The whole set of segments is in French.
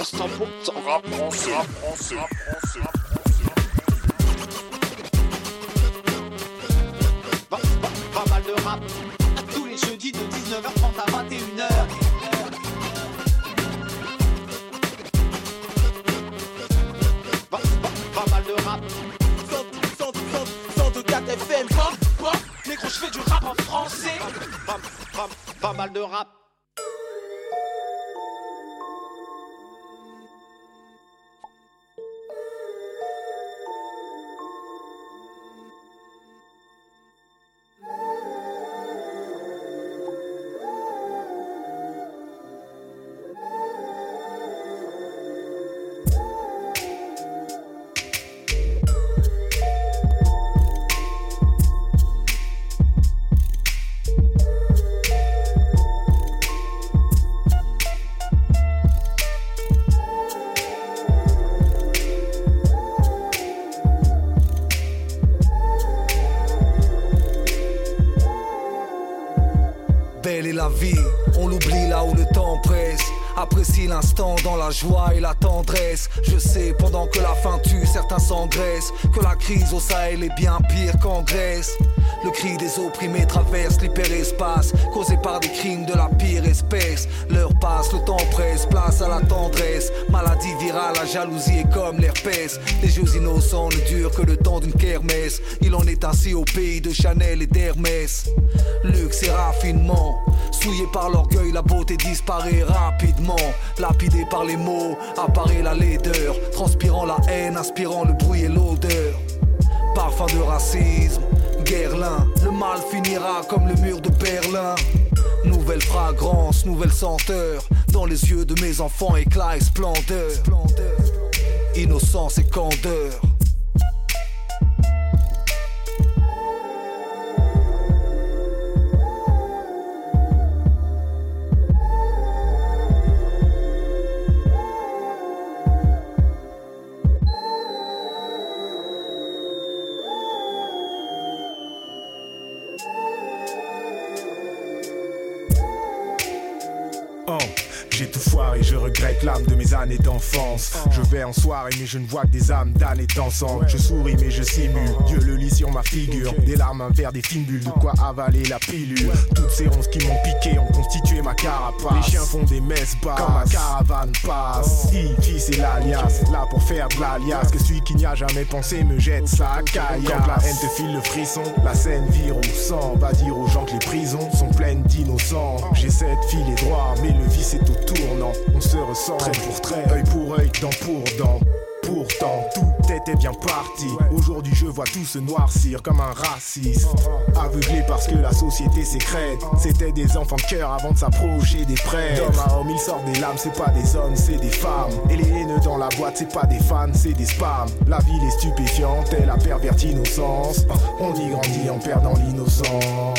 100% rap français. Pas mal de rap tous les jeudis de 19h30 à 21h. Pas mal de rap 104 FM. Négro, je fais du rap en français. Pas mal de rap. Belle est la vie, on l'oublie là où le temps presse. Apprécie l'instant dans la joie et la tendresse. Je sais, pendant que la faim tue, certains s'engraissent, que la crise au Sahel est bien pire qu'en Grèce. Le cri des opprimés traverse l'hyperespace, causé par des crimes de la pire espèce. L'heure passe, le temps presse, place à la tendresse. Maladie virale, la jalousie est comme l'herpès. Les jeux innocents ne durent que le temps d'une kermesse. Il en est ainsi au pays de Chanel et d'Hermès. Luxe et raffinement, souillé par l'orgueil, la beauté disparaît rapidement. Lapidé par les mots, apparaît la laideur, transpirant la haine, inspirant le bruit et l'odeur. Parfum de racisme, guerlin, le mal finira comme le mur de Berlin. Nouvelle fragrance, nouvelle senteur, dans les yeux de mes enfants éclat et splendeur. Innocence et candeur. J'ai tout foiré, je regrette l'âme de mes années d'enfance. Je vais en soirée mais je ne vois que des âmes damnées dansant. Je souris mais je simule, Dieu le lit sur ma figure. Des larmes, un verre, des fines bulles, de quoi avaler la pilule. Toutes ces ronces qui m'ont piqué ont constitué ma carapace. Les chiens font des messes basses quand ma caravane passe. Ici c'est l'alias, là pour faire de l'alias. Que celui qui n'y a jamais pensé me jette sa caillasse. Quand la haine te file le frisson, la scène vire au sang. Va dire aux gens que les prisons sont pleines d'innocents. J'essaie de filer droit mais le vice est au tournant. On se ressent trait pour trait, œil pour œil, dent pour dent. Pourtant tout était bien parti. Aujourd'hui je vois tout se noircir comme un raciste. Aveuglé parce que la société sécrète. C'était des enfants de cœur avant de s'approcher des prêtres. D'homme à homme ils sortent des lames, c'est pas des hommes, c'est des femmes. Et les haineux dans la boîte c'est pas des fans, c'est des spams. La ville est stupéfiante, elle a perverti innocence. On y grandit en perdant l'innocence.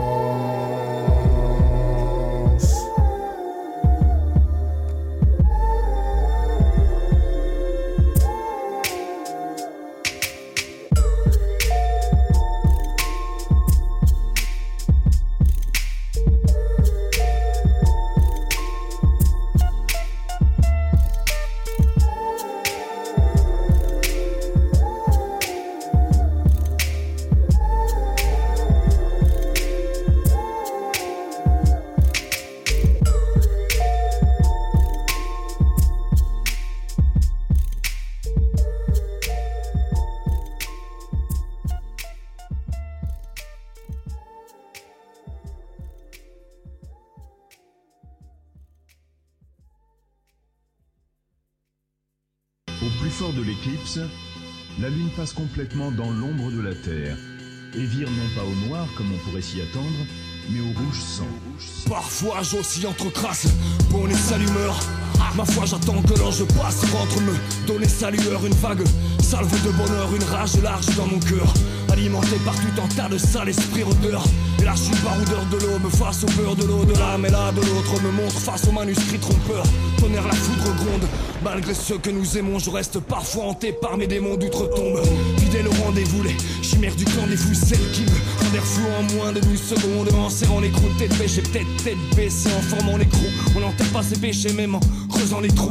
Au plus fort de l'éclipse, la Lune passe complètement dans l'ombre de la Terre et vire non pas au noir comme on pourrait s'y attendre, mais au rouge sang. Parfois j'oscille entre crasse, bonne et salumeur. Ma foi j'attends que l'ange passe, rentre me donner sa lueur. Une vague salve de bonheur, une rage large dans mon cœur, alimenté par tout un tas de sales esprits rôdeurs. Et là je suis baroudeur de l'aube face au beurre de l'au-delà. Mais là de l'autre me montre face au manuscrit trompeur. Tonnerre la foudre gronde, malgré ceux que nous aimons, je reste parfois hanté par mes démons d'outre-tombe. Fidèle au rendez-vous, les chimères du clan des fous, celles qui me rendent flou en moins de 12 secondes. En serrant les croûtes, tête bêchée, peut-être tête baissée, en formant les crocs. On n'enterre pas ses péchés même en creusant les trous.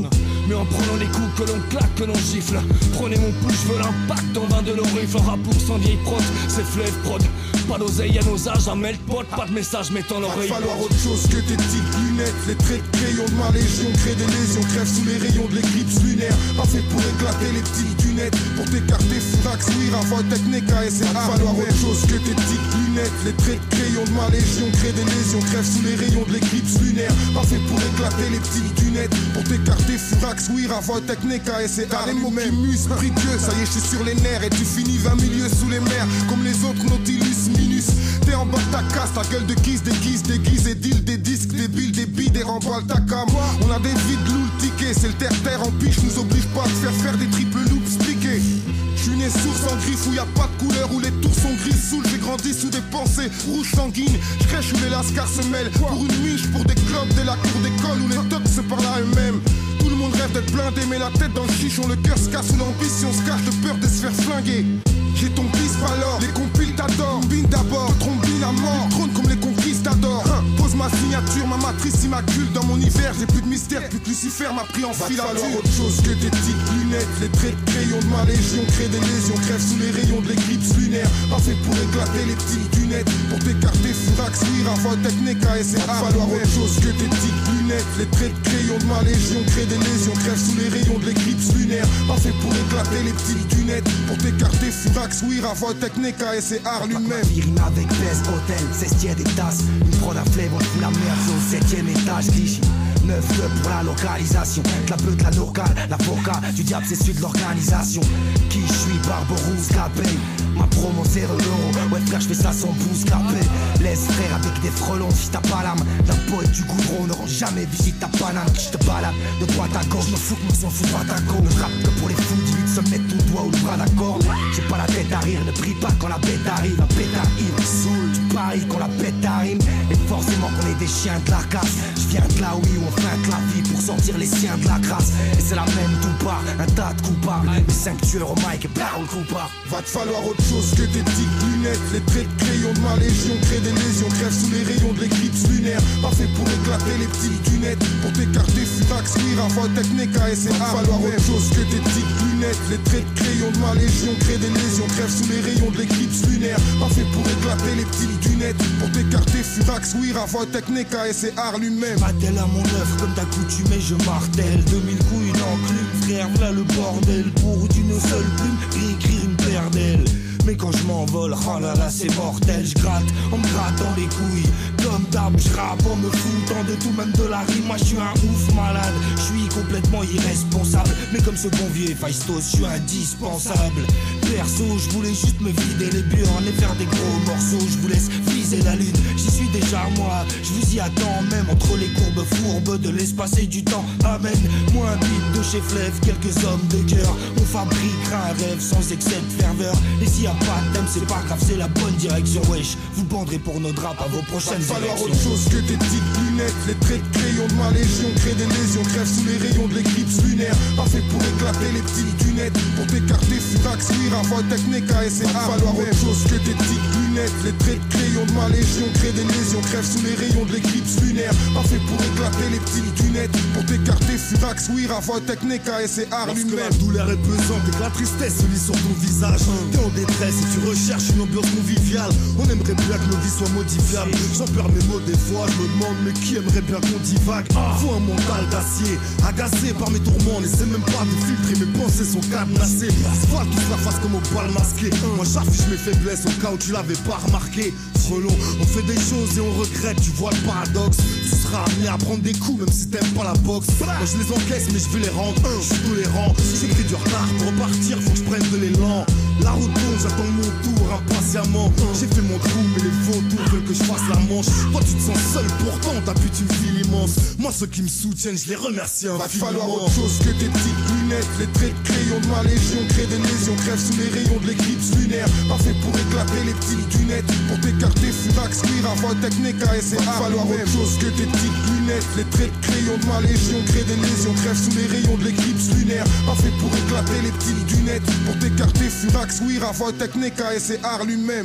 mais en prenant les coups que l'on claque, que l'on gifle. Prenez mon pouce, je veux l'impact dans 22 de l'horrible. Un rap pour 100 vieilles prod, c'est flève prod. Pas d'oseille à nos âges, un melt pot, pas de message mettant l'oreille. Va falloir autre chose que tes petites lunettes. Les traits de crayon de ma légion créent des lésions, crèvent sous les rayons de l'éclipse lunaire. Pas fait pour éclater les petites lunettes, pour t'écarter Furax, oui, Ravoy, Technique, ASR. Va falloir autre chose que tes petites lunettes. Les traits de crayon de ma légion créent des lésions, crèvent sous les rayons de l'éclipse lunaire. Pas fait pour éclater les petites lunettes, pour t'écarter Furax, oui, Ravoy, Technique, ASR. T'as les mots qui musent, pris Dieu, ça y est, je suis sur les nerfs. Et tu finis 20 milieux sous les mers, comme les autres Nautilus Minus. T'es en bas de ta casse, ta gueule de kiss, déguise et deal, des disques, des billes, des billes, des remballes, ta cam. On a des vides loups, le ticket, c'est le terre-terre en piche, nous oblige pas à te faire des triple loops piqués. J'suis né source en griffe où y a pas de couleur, où les tours sont grises, sous j'ai grandi sous des pensées rouges sanguines. J'crèche où les lascars se mêlent, pour une miche, pour des clubs, dès la cour d'école où les tocs se parlent à eux-mêmes. Tout le monde rêve d'être blindé, mais la tête dans le chichon, le cœur se casse sous l'ambition, se cache de peur de se faire flinguer. J'ai ton pisse alors, les compiles t'adorent. Combine d'abord, trombine à mort. Trône comme les conquistadors. Pose ma signature, ma matrice immaculée. Dans mon hiver, j'ai plus de mystère, plus que Lucifer m'a pris en filature. Va falloir autre chose que tes petites lunettes. Les traits de crayon de ma légion créent des lésions, crèvent sous les rayons de l'éclipse lunaire. Pas fait pour éclater les petites lunettes, pour t'écarter Furax, oui, Ravoy, Technique, ASR. Va falloir autre chose que tes petites lunettes. Les traits de crayon de ma légion créent des lésions, crèvent sous les rayons de l'éclipse lunaire. Pas fait pour éclater les petites lunettes, pour t'écarter Furax, oui, Ravoy, Technique, ASR lui-même. Rime avec Bess, hôtel, cestier des tasses. Une prod à flève, on fout la merde au 7ème étage, Clichy. 9-2 pour la localisation. De la peute, la locale, l'avocat du diable, c'est celui de l'organisation. Qui je suis, Barberousse, la paye. Ma promo 0 €, ouais frère, je fais ça sans pouce capé. Laisse frère avec des frelons, si t'as pas l'âme. La poète du goudron ne rend jamais visite ta banane. Je te balade de droite à gauche, me fous que m'en fout pas ta go. Ne rappe que pour les fous, dis-lui de se mettre ton doigt ou le bras d'accord. J'ai pas la tête à rire, ne prie pas quand la bête arrive. La bête arrive, saoule, tu paries quand la bête arrive. Et forcément qu'on est des chiens de la casse. Je viens de là, oui, où on feinte la vie pour sortir les siens de la crasse. Et c'est la même tout part, un tas de coupables. Les 5 tueurs au mic et barre au coupard. Va te falloir autre chose que tes petites lunettes. Les traits de crayon de ma légion créent des lésions, crèvent sous les rayons de l'éclipse lunaire. Pas fait pour éclater les petites lunettes, pour t'écarter Furax, oui, Ravoy, Technique, ASR. Va falloir autre chose que tes petites lunettes. Les traits de crayon de ma légion créent des lésions, crèvent sous les rayons de l'éclipse lunaire. Pas fait pour éclater les petites lunettes, pour t'écarter Furax, oui, Ravoy, Technique, ASR lui-même. M'attelle à mon œuvre comme d'accoutumé, je martèle 2000 coups, une enclume, frère, voilà le bordel. Pour d'une seule plume, écrire une paire d'ailes. Mais quand je m'envole, oh là là c'est mortel. Je gratte en me grattant les couilles. Comme d'hab, je rappe en me foutant de tout, même de la rime. Moi je suis un ouf malade, je suis complètement irresponsable. Mais comme ce bon vieux Héphaïstos, je suis indispensable. Perso, je voulais juste me vider les burnes et faire des gros morceaux. Je vous laisse viser la lune, j'y suis déjà moi. Je vous y attends, même entre les courbes fourbes de l'espace et du temps. Amen, moi un beat de chez Fleuve, quelques hommes de cœur. On fabriquera un rêve sans excès de ferveur. Et s'il y a pas de thème, c'est pas grave, c'est la bonne direction. Wesh, vous banderez pour nos draps à vos prochaines élections. Va falloir autre chose que tes petites lunettes. Les traits de crayon de ma légion créent des lésions, crèvent sous les rayons de l'éclipse lunaire. Pas fait pour éclater les petites lunettes, pour t'écarter Furax, oui, Ravoy, Technique, ASR. Va falloir autre chose que tes petites lunettes. Les traits de crayon de ma légion créent des lésions, crèvent sous les rayons de l'éclipse lunaire. Pas fait pour éclater les petites lunettes, pour t'écarter Furax, oui, Ravoy, Technique, ASR lui-même. Lorsque la douleur est pesante et que la tristesse se lit sur ton visage, t'es en détresse et tu recherches une ambiance conviviale. On aimerait bien que nos vies soient modifiables. J'en perds mes mots des fois, je me demande mais qui aimerait bien qu'on divague. Faut un mental d'acier, agacé par mes tourments. N'essaie même pas de filtrer, mes pensées sont cadenassées. Asphalt toute la face comme au bal masqué. Moi j'affiche mes faiblesses au cas où tu l'avais pas remarqué. Frelon, on fait des choses et on regrette, tu vois le paradoxe. Tu seras amené à prendre des coups même si t'aimes pas la boxe. Moi je les encaisse mais je vais les rendre, je suis tolérant. J'ai pris du retard pour repartir, faut que je prenne de l'élan. La route tourne, j'attends mon tour impatiemment. J'ai fait mon trou mais les vautours veulent que je fasse la manche. Toi tu te sens seul pourtant ta pute une ville immense. Moi ceux qui me soutiennent je les remercie infiniment. Va falloir autre chose que tes petites lunettes. Les traits de crayon de ma légion créent des lésions, crèvent sous les rayons de l'éclipse lunaire. Pas fait pour éclater les petites lunettes, pour t'écarter Furax, oui, Ravoy, Technique, ASR. Va falloir autre chose que tes petites lunettes. Les traits de crayon de ma légion créent des lésions, crèvent sous les rayons de l'éclipse lunaire. Pas fait pour éclater les petites lunettes, pour t'écarter Furax, oui, Ravoy, Technique, ASR lui-même.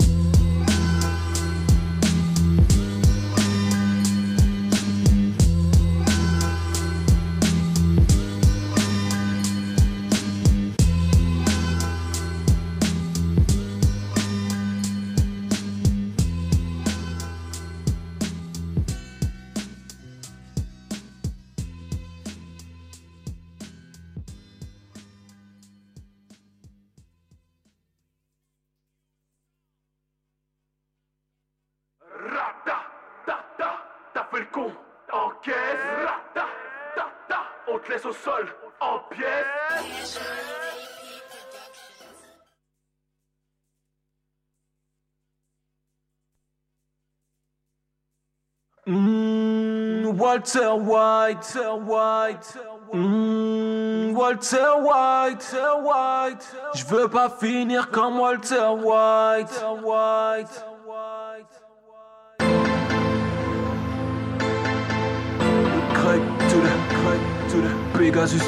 fait le con, encaisse. Ta, ta, ta, on te laisse au sol, en pièces. Walter White, Walter White, je veux pas finir comme Walter White. Craig to the Pegasus.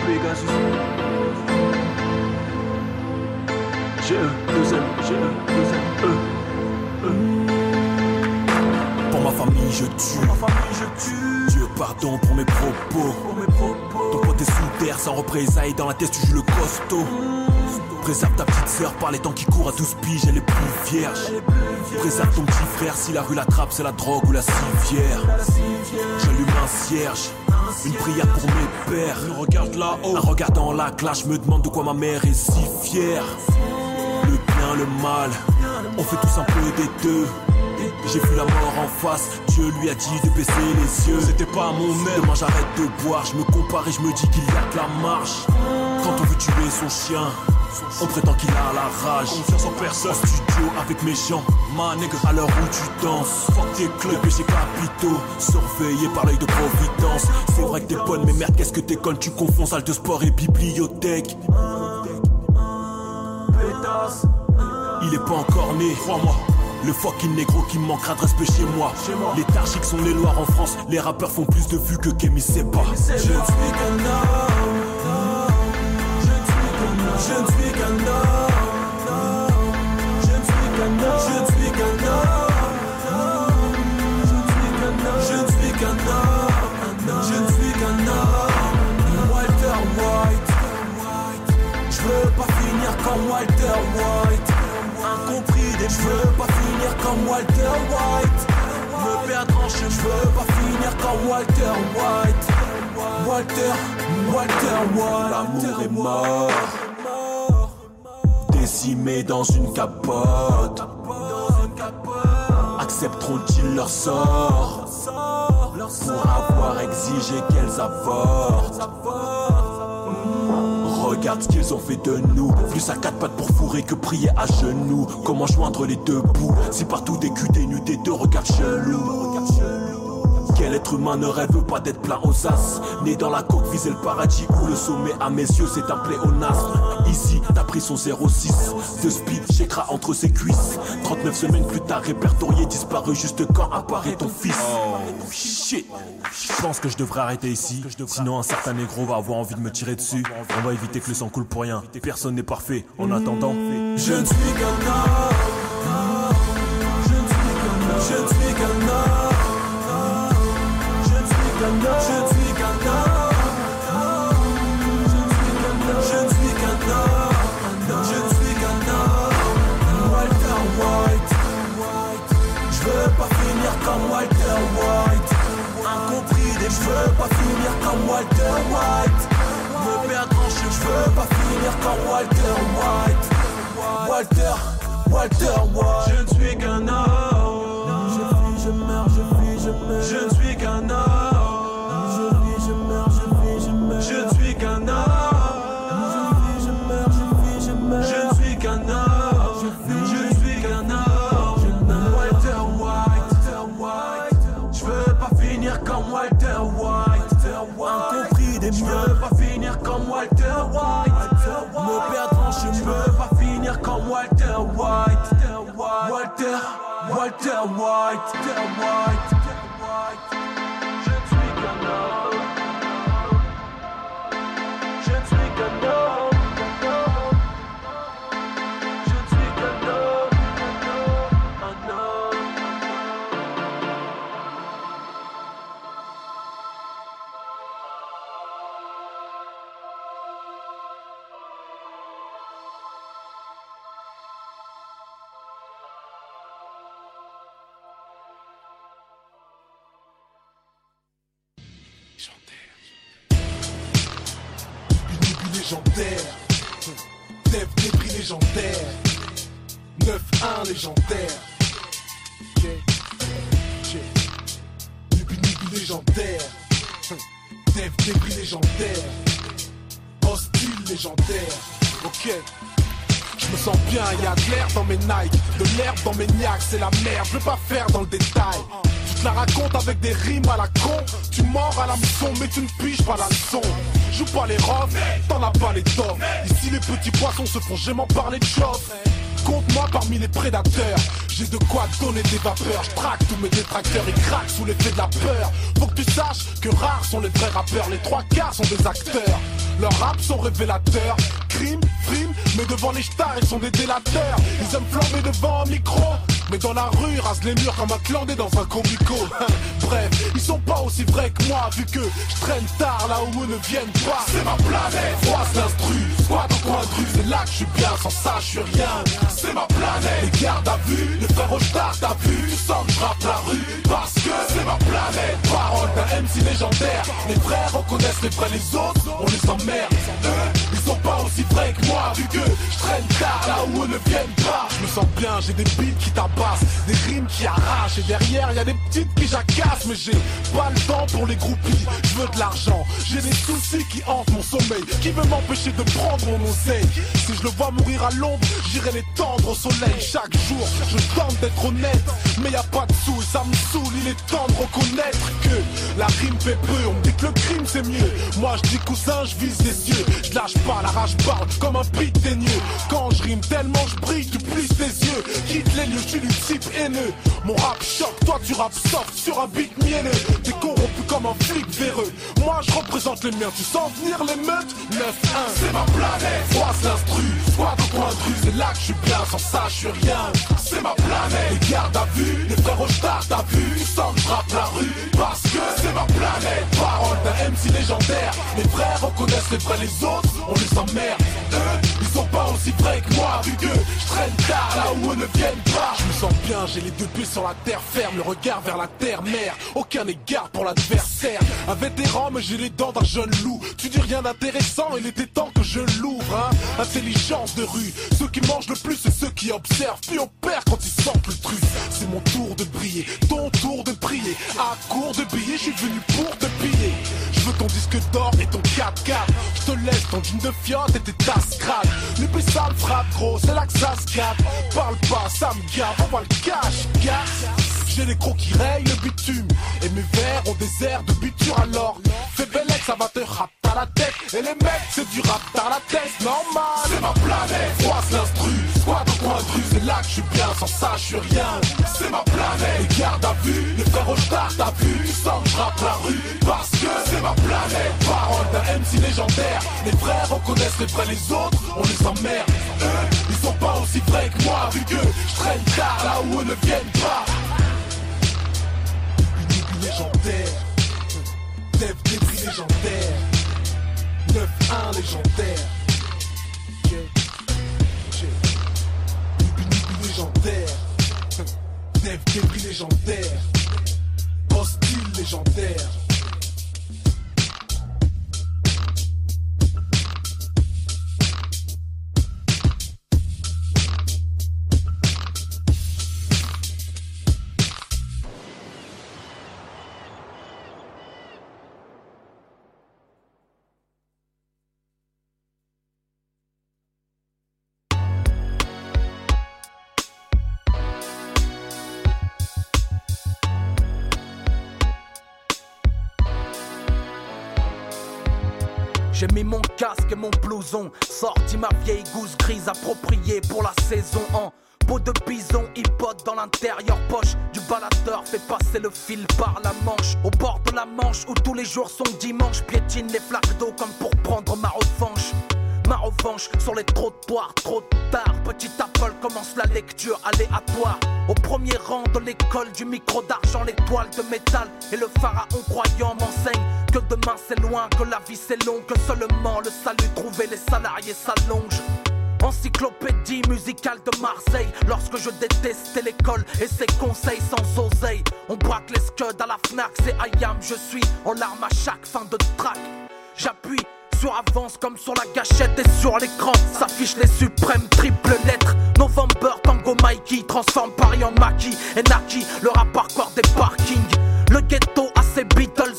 Pour ma famille je tue. Dieu pardon pour mes propos. Ton pote est sous terre sans représailles. Dans la tête tu joues le costaud. Préserve ta petite sœur par les temps qui courent à 12 piges. Elle est plus vierge. Préserve ton petit frère si la rue l'attrape. C'est la drogue ou la civière. J'allume un cierge. Une prière pour mes pères. Je regarde là-haut. En regardant la classe, je me demande de quoi ma mère est si fière. Le bien, le mal, on fait tous un peu des deux. J'ai vu la mort en face, Dieu lui a dit de baisser les yeux. C'était pas mon aide, demain j'arrête de boire. Je me compare et je me dis qu'il y a que la marche. Quand on veut tuer son chien, on prétend qu'il a la rage. Confiance en personne, en studio avec mes gens. Ma nègre, à l'heure où tu danses, fuck tes clubs, les péchés capitaux, surveillés par l'œil de providence. C'est vrai que t'es bonne, mais merde, qu'est-ce que t'es conne. Tu confonds salle de sport et bibliothèque. Pétasse, il est pas encore né, crois-moi. Le fucking négro qui me manquera de respect chez moi. Les tarchiques sont les loirs en France. Les rappeurs font plus de vues que Kémy Sépa. Je ne suis qu'un homme. Je ne suis qu'un homme. Je ne suis qu'un homme. Je ne suis qu'un homme. Je ne suis qu'un homme. Je ne suis qu'un homme. Walter White. Je veux pas finir comme Walter White. Incompris des je veux pas finir comme Walter White. Me perdre en chemin, je veux pas finir comme Walter White. Walter White. L'amour est mort, décimé dans une capote. Accepteront-ils leur sort pour avoir exigé qu'elles avortent? Regarde ce qu'ils ont fait de nous. Plus à quatre pattes pour fourrer que prier à genoux. Comment joindre les deux bouts si partout des culs dénus, des deux regards chelous? Quel être humain ne rêve pas d'être plein aux as? Né dans la coque, viser le paradis où le sommet à mes yeux c'est un pléonasme. Ici, t'as pris son 06 de speed, shakera entre ses cuisses. 39 semaines plus tard, répertorié, disparu juste quand apparaît ton fils. Oh shit. Je pense que je devrais arrêter ici. Sinon un certain négro va avoir envie de me tirer dessus. On va éviter que le sang coule pour rien. Personne n'est parfait. En attendant, je ne suis qu'un homme. Je ne suis qu'un homme. Je ne suis qu'un homme. Je ne suis qu'un homme. Je ne suis qu'un homme. Je ne suis qu'un homme. Je ne suis qu'un homme. Walter White. Je veux pas finir comme Walter White. Incompris des je veux pas finir comme Walter White. Me perdre en chemin, je veux pas finir comme Walter White. Walter White. Je ne suis qu'un homme. Je vis, je meurs, je vis, je meurs. Je ne suis qu'un homme. Je vis, je meurs, je vis, je meurs. Je ne suis qu'un homme. Je vis, je meurs, je vis, je meurs. Je ne suis qu'un homme. Je ne suis qu'un homme. Walter White. Je veux pas finir comme Walter White. Incompris des mieux. Je veux pas finir comme Walter White. Me perdre en chemin. Je veux pas finir comme Walter White. Walter White. Je ne suis qu'un homme. Je ne suis qu'un homme. Je ne suis qu'un homme. Un homme. Légendaire, Dev débris légendaire, 9-1 légendaire, Nubi légendaire. Dev débris légendaire. Hostile légendaire. Ok. Je me sens bien, y'a de l'air dans mes Nike, de l'herbe dans mes niaques, c'est la merde, je veux pas faire dans le détail. Tu te la racontes avec des rimes à la con, tu mords à l'hameçon mais tu ne piges pas la leçon. Joue pas les rofs, t'en as pas les toffes. Ici les petits poissons se font gément parler de chauffe. Compte-moi parmi les prédateurs, j'ai de quoi donner des vapeurs. Je traque tous mes détracteurs, ils craquent sous l'effet de la peur. Faut que tu saches que rares sont les vrais rappeurs, les 3/4 sont des acteurs. Leurs raps sont révélateurs, crime, frime, mais devant les stars ils sont des délateurs. Ils aiment flamber devant un micro, mais dans la rue ils rasent les murs comme un clandé dans un comico. Bref, ils sont pas aussi vrais que moi, vu que je traîne tard là où eux ne viennent pas. C'est ma planète, froisse l'instru, squat au coin de rue, c'est là que je suis bien, sans ça je suis rien. C'est ma planète, les gardes à vue, les frères au stars t'as vu, tu sens que je rappe la rue, parce que c'est ma planète. Parole d'un MC légendaire, les frères reconnaissent les vrais, les autres, on les emmerde. Eux, ils sont pas aussi vrais que moi, vu que je traîne tard là où eux ne viennent pas. Je me sens bien, j'ai des beats qui tabassent, des rimes qui arrachent, et derrière y'a des petites qui jacassent. Mais j'ai pas le temps pour les groupies, je veux de l'argent, j'ai des soucis qui hantent mon sommeil. Qui veut m'empêcher de prendre mon oseille? Si je le vois mourir à l'ombre, j'irai les tendre au soleil. Chaque jour, je tente d'être honnête, mais y a pas de sous, ça me saoule, il est temps de reconnaître que la rime fait peu, on me dit que le crime c'est mieux. Moi je dis cousin, je vise les cieux, je lâche pas, la rage parle comme un beat teigneux. Quand je rime tellement je brille, tu plisses tes yeux. Quitte les lieux, je suis du type haineux. Mon rap choque, toi tu rap soft sur un beat mielleux. T'es corrompu comme un flic véreux. Moi je représente les miens, tu sens venir les meutes. 9-1, c'est ma planète, froisse l'instru, squat au coin de rue, c'est là que je suis bien, sans ça je suis rien. C'est ma planète, les gardes à vue, les frères au stars t'as vu, tu sens que je rappe la rue, parce que c'est ma planète. Parole d'un MC légendaire, les frères reconnaissent les vrais, les autres, on les emmerde. Eux, ils sont pas aussi vrais que moi, vu que je traîne tard là où eux ne viennent pas. Je me sens bien, j'ai les deux pieds sur la terre ferme, le regard vers la terre mère, aucun égard pour l'adversaire. Un vétéran mais j'ai les dents d'un jeune loup. Tu dis rien d'intéressant, il était temps que je l'ouvre, hein. Intelligence de rue, ceux qui mangent le plus c'est ceux qui observent, puis on perd quand ils sentent le truc. C'est mon tour de briller, ton tour de prier. À court de billets, je suis venu pour te piller. Je veux ton disque d'or et ton 4x4. Je te laisse ton jean de fiotte et tes tasses crades. Les plus ça me frappe gros, c'est là que ça se capte. Parle pas, ça me gave, on va le cache. J'ai les crocs qui rayent le bitume, et mes vers ont des airs de buture alors. Fais bellec, ça va te rap à la tête. Et les mecs, c'est du rap à la tête, normal. C'est ma planète, froisse l'instru, squat au coin de rue, c'est là que je suis bien, sans ça je suis rien. C'est ma planète, les gardes à vue, les frères au stars t'as vu, tu sens que je rappe la rue, parce que c'est ma planète. Parole d'un MC légendaire, les frères reconnaissent les vrais, les autres, on les emmerde. Eux, ils sont pas aussi vrais que moi, vu que je traîne tard là où eux ne viennent pas. Légendaire, Dev débris légendaire, 9-1 légendaire, Nubi légendaire, Dev débris légendaire, Hostile légendaire. J'ai mis mon casque et mon blouson, sorti ma vieille gousse grise appropriée pour la saison en peau de bison, iPod dans l'intérieur poche du baladeur, fait passer le fil par la manche. Au bord de la Manche où tous les jours sont dimanche, piétine les flaques d'eau comme pour prendre ma revanche. Ma revanche sur les trottoirs, trop tard. Petit Apple commence la lecture aléatoire. Au premier rang de l'école du micro d'argent, l'étoile de métal et le pharaon croyant m'enseigne que demain c'est loin, que la vie c'est long, que seulement le salut trouvé les salariés s'allonge. Encyclopédie musicale de Marseille, lorsque je détestais l'école et ses conseils sans oseille. On braque les scuds à la Fnac, c'est IAM, je suis en larmes à chaque fin de track. J'appuie sur avance comme sur la gâchette et sur l'écran s'affichent les suprêmes triples lettres. November, Tango, Mikey, transforme Paris en maquis et Naki, le rap hardcore des parkings. Le ghetto a ses beats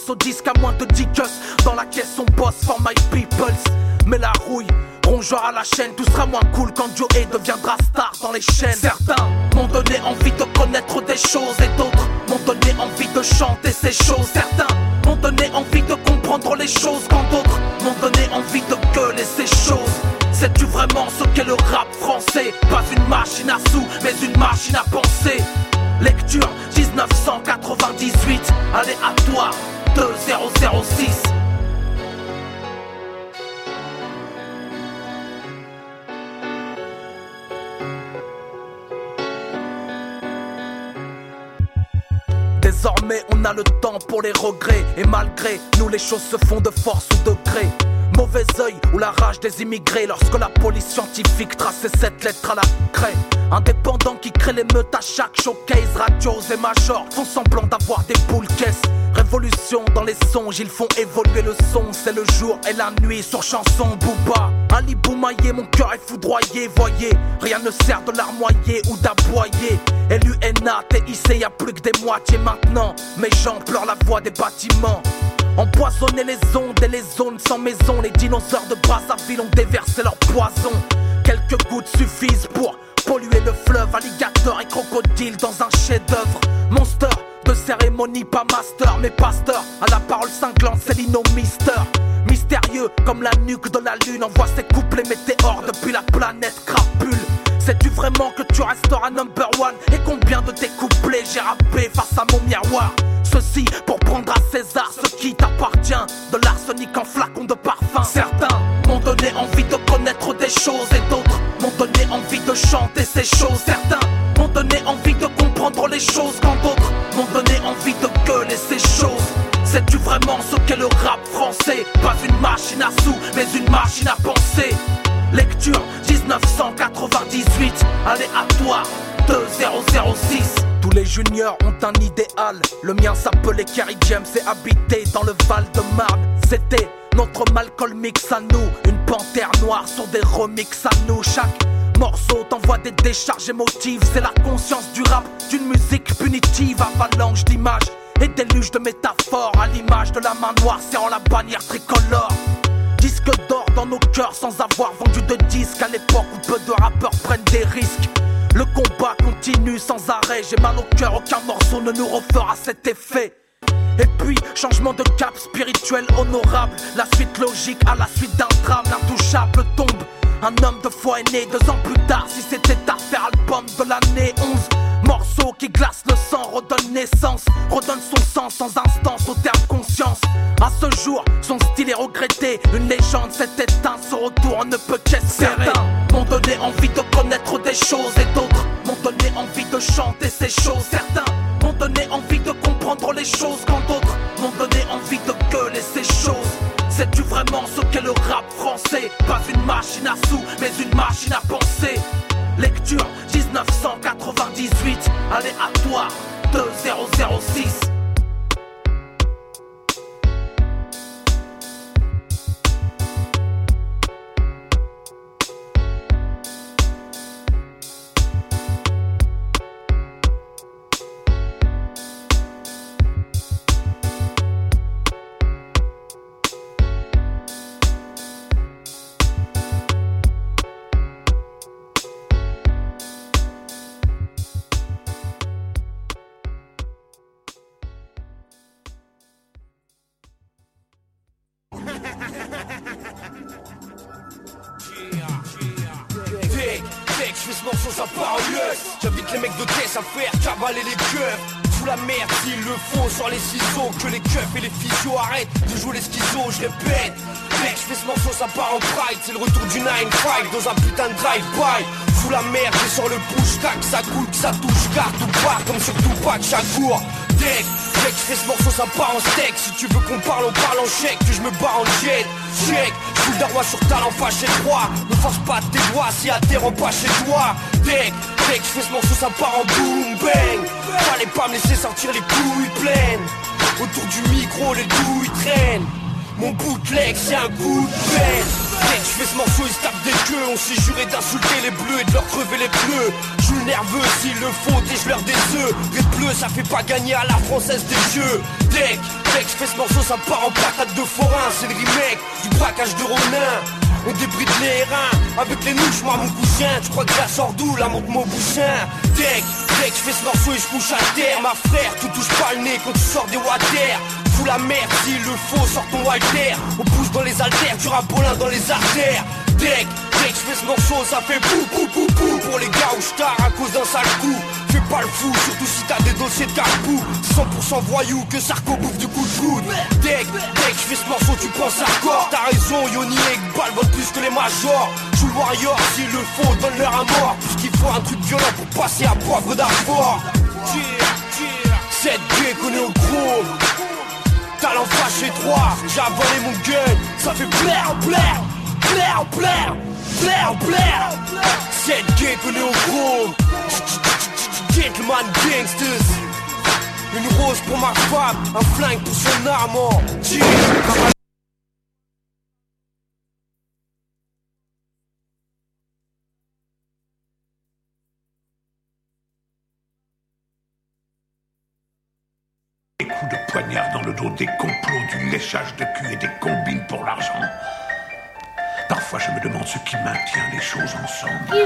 au disque à moins de 10 cuss. Dans la caisse on bosse for my peoples. Mais la rouille, rongeur à la chaîne, tout sera moins cool quand Joey deviendra star dans les chaînes. Certains m'ont donné envie de connaître des choses et d'autres m'ont donné envie de chanter ces choses. Certains m'ont donné envie de comprendre les choses quand d'autres m'ont donné envie de gueuler ces choses. Sais-tu vraiment ce qu'est le rap français? Pas une machine à sous, mais une machine à penser. Lecture 1998, aléatoire 2006. Désormais on a le temps pour les regrets. Et malgré nous les choses se font de force ou de gré. Mauvais œil ou la rage des immigrés lorsque la police scientifique traçait cette lettre à la craie. Indépendants qui créent les meutes à chaque showcase. Radios et majors font semblant d'avoir des boules caisses. Révolution dans les songes, ils font évoluer le son. C'est le jour et la nuit sur chanson Booba. Ali Boumaillé, mon cœur est foudroyé. Voyez, rien ne sert de larmoyer ou d'aboyer. LUNA, TIC, y'a plus que des moitiés maintenant. Mes gens pleurent la voix des bâtiments. Empoisonner les ondes et les zones sans maison. Les dinosaures de Brazzaville ont déversé leur poison. Quelques gouttes suffisent pour polluer le fleuve. Alligator et crocodile dans un chef-d'œuvre. Monster de cérémonie, pas master, mais pasteur. À la parole cinglante, c'est Lino Mister. Mystérieux comme la nuque de la lune. Envoie ses couplets météores depuis la planète crapule. Sais-tu vraiment que tu resteras number one? Et combien de tes couplets j'ai rappé face à mon miroir? Ceci pour prendre à César ce qui t'appartient. De l'arsenic en flacon de parfum. Certains m'ont donné envie de connaître des choses et d'autres m'ont donné envie de chanter ces choses. Certains m'ont donné envie de comprendre les choses quand d'autres m'ont donné envie de gueuler ces choses. Sais-tu vraiment ce qu'est le rap français? Pas une machine à sous, mais une machine à penser. Lecture 1998, aléatoire 2006. Tous les juniors ont un idéal. Le mien s'appelait Kerry James et habitait dans le Val-de-Marne. C'était notre Malcolm X à nous. Une panthère noire sur des remixes à nous. Chaque morceau t'envoie des décharges émotives. C'est la conscience du rap, d'une musique punitive. Avalanche d'images et déluge de métaphores. À l'image de la main noire serrant la bannière tricolore. Disque d'or dans nos cœurs sans avoir vendu de disques. À l'époque où peu de rappeurs prennent des risques. Le combat continue sans arrêt. J'ai mal au cœur, aucun morceau ne nous refera cet effet. Et puis, changement de cap spirituel honorable. La suite logique à la suite d'un drame. L'intouchable tombe. Un homme de foi est né 2 ans plus tard. Si c'était à faire album de l'année 11. Morceau qui glace le sang, redonne naissance. Redonne son sens sans instance au terme conscience. À ce jour, son style est regretté. Une légende s'est éteinte, ce retour on ne peut qu'espérer. Certains m'ont donné envie de connaître des choses et d'autres m'ont donné envie de chanter ces choses. Certains m'ont donné envie de comprendre les choses quand d'autres m'ont donné envie de gueuler ces choses. Sais-tu vraiment ce qu'est le rap français? Pas une machine à sous, mais une machine à penser. Lecture 1998, aléatoire 2006. Je fais ce morceau, ça part en lieu. J'invite les mecs de caisse à faire cavaler les keufs. Fous la merde s'il le faut sur les ciseaux. Que les keufs et les physios arrêtent de jouer les schizos, je répète. Mec, je fais ce morceau, ça part en pride. C'est le retour du 9-5 dans un putain de drive-by. Fous la merde, j'ai sur le push, tac, ça coule, que ça touche, carte ou part comme sur Tupac chaque cours. Deck, mec, je fais ce morceau, ça part en steak. Si tu veux qu'on parle, on parle en chèque. Que je me barre en jet, check. J'fous le roi sur talent, pas chez toi. Ne force pas tes doigts si adhérent pas chez toi. Deck, je fais ce morceau, ça part en boom bang. Fallait pas me laisser sortir les couilles pleines. Autour du micro, les douilles traînent. Mon bootleg, c'est un coup de peine. Dès que je fais ce morceau, ils se tapent des queues. On s'est juré d'insulter les bleus et de leur crever les pneus. Je suis nerveux s'il le faut et je leur des œufs. Les bleus, ça fait pas gagner à la française des jeux. Deck, Dès que je fais ce morceau ça part en patate de forain. C'est le remake du braquage de Ronin. On débride les reins avec les nouches, moi mon cousin. Tu crois que ça sort d'où, la montre mon bouchin. Dès que je fais ce morceau et je couche à terre. Ma frère, tout touche pas le nez quand tu sors des water. Fous la merde, s'il le faut, sors ton Walter. On pousse dans les haltères, du rabolin dans les artères. Dès que je fais ce morceau, ça fait pou pou pou pou. Pour les gars où je tard à cause d'un sale coup. Fais pas le fou, surtout si t'as des dossiers de carpou. 100% voyou, que Sarko bouffe du coup de coude. Dès que je fais ce morceau, tu penses à quoi? T'as raison, Yoni et Iqbal volent plus que les majors. Joue le warrior, s'il le faut, donne-leur un mort. Puisqu'il faut un truc violent pour passer à poivre d'Arfort. 7G connaît au gros. Talent fâché 3, j'ai avalé mon gun. Ça fait blaire, blaire, blaire, blaire, blaire, blaire. 7G connaît au gros. Gentleman gangsters. Une rose pour ma femme, un flingue pour son arme. Des coups de poignard dans le dos, des complots, du léchage de cul et des combines pour l'argent. Parfois je me demande ce qui maintient les choses ensemble.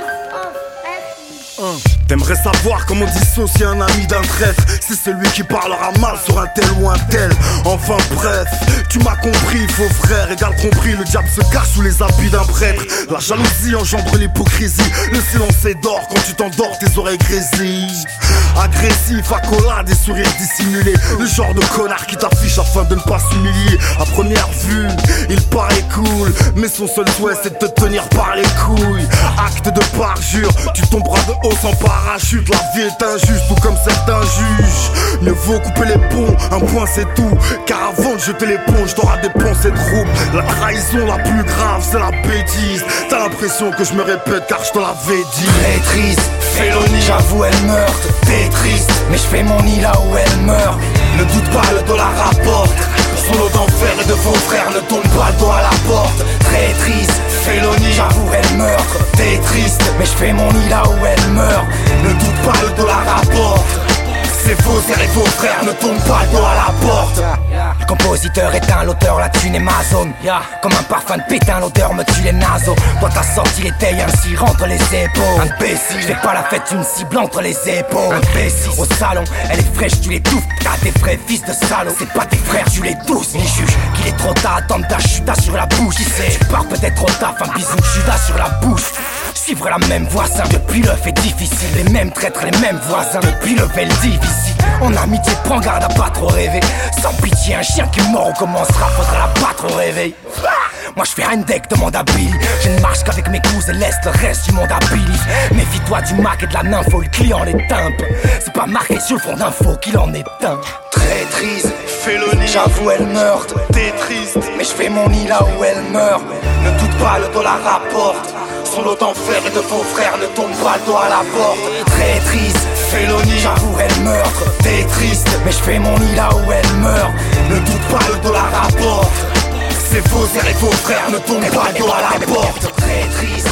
T'aimerais savoir comment dissocier un ami d'un traître. C'est celui qui parlera mal sur un tel ou un tel. Enfin bref, tu m'as compris, faux frère, égal compris. Le diable se cache sous les habits d'un prêtre. La jalousie engendre l'hypocrisie. Le silence est d'or, quand tu t'endors tes oreilles grésillent. Agressif, accolade et sourire dissimulé. Le genre de connard qui t'affiche afin de ne pas s'humilier. À première vue, il paraît cool, mais son seul souhait c'est de te tenir par les couilles. Acte de parjure, tu tomberas de haut sans parachute. La vie est injuste, tout comme certains jugent. Mieux vaut couper les ponts, un point c'est tout. Car avant de jeter l'éponge, t'auras dépensé de troupe. La trahison la plus grave, c'est la bêtise. T'as l'impression que je me répète car je te l'avais dit. Traîtrise, félonie, j'avoue elle meurt. T'es triste, mais je fais mon nid là où elle meurt. Ne doute pas, le dollar rapporte. Son lot d'enfer et de faux frères ne tourne pas le dos à la porte. Traîtrise, félonie, j'avoue elle meurt. T'es triste, mais je fais mon nid là où elle meurt. Ne doute pas, le dollar rapporte. C'est faux, c'est les faux frères ne tournent pas le dos à la porte. Le compositeur éteint, l'auteur, la thune est ma zone. Comme un parfum de pétain, l'odeur me tue les naseaux. Toi t'as sorti les tailles, ainsi rentre les épaules. Imbécile, je fais pas la fête, une cible entre les épaules. Imbécile, au salon, elle est fraîche, tu l'étouffes. T'as des vrais fils de salaud, c'est pas tes frères, tu les tous. Ils jugent qu'il est trop tard, attendre ta chute sur la bouche. Qui sait, tu pars peut-être trop tard, un bisou, Judas sur la bouche. Suivre la même voisin, depuis le fait difficile. Les mêmes traîtres, les mêmes voisins, depuis le vel difficile. En amitié, prends garde à pas trop rêver. Sans pitié, un chien qui mord, on commencera, faudra la battre au réveil. Moi je fais un deck, demande à Billy. Je ne marche qu'avec mes coups et laisse le reste du monde à Billy. Méfie-toi du Mac et de la nympho, le client les timpe. C'est pas marqué sur le fond d'info qu'il en est un. Traîtrise, félonie, j'avoue elle meurt. T'es triste, mais je fais mon nid là où elle meurt. Ne doute pas, le dollar rapporte. Son lot d'enfer et de faux frères ne tombe pas le dos à la porte. Traîtrise, félonie, j'avoue elle meurt. T'es triste, mais je fais mon nid là où elle meurt. Ne doute pas, le dollar rapporte. C'est faux, c'est les faux frères ne tombent pas le dos à la porte. Traîtrise,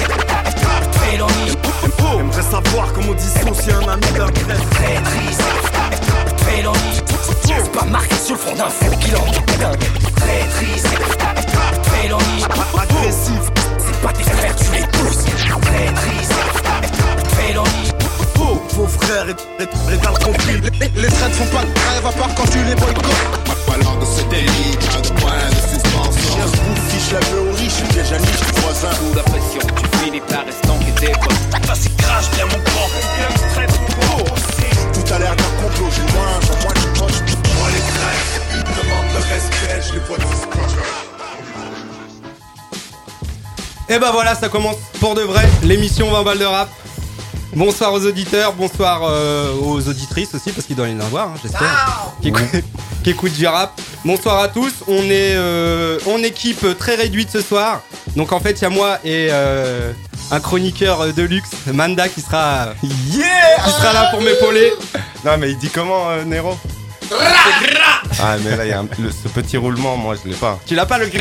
félonie. J'aimerais savoir comment dissocier un ami d'un traître. Traîtrise, félonie. C'est pas marqué sur le front d'un fou qu'il en est un. Traîtrise, félonie. Agressif, c'est pas tes frères, tu les tous. Traîtrise, félonie. Faux frères et égal compris. Les traites font pas de grève à part quand tu les boycottes. Pas l'heure de ce délit, pas de point de suspension. Viens se bouffe, fiche la peu aux riches, déjà niche tes voisins. Sous la pression, tu finis par estanquer tes potes. Vas-y crache bien mon grand. Tout a l'air d'un complot, j'ai moins de proches. Moi les crèches, ils demandent le respect, je les vois tous scotch. Et bah voilà, ça commence pour de vrai, l'émission 20 balles de rap. Bonsoir aux auditeurs, bonsoir aux auditrices aussi, parce qu'il doit y en avoir, hein, j'espère, qui écoutent du rap. Bonsoir à tous, on est en équipe très réduite ce soir. Donc en fait, il y a moi et un chroniqueur de luxe, Manda, qui sera là pour m'épauler. Non mais il dit comment, Nero? Ah mais là, il y a ce petit roulement, moi je l'ai pas. Tu l'as pas le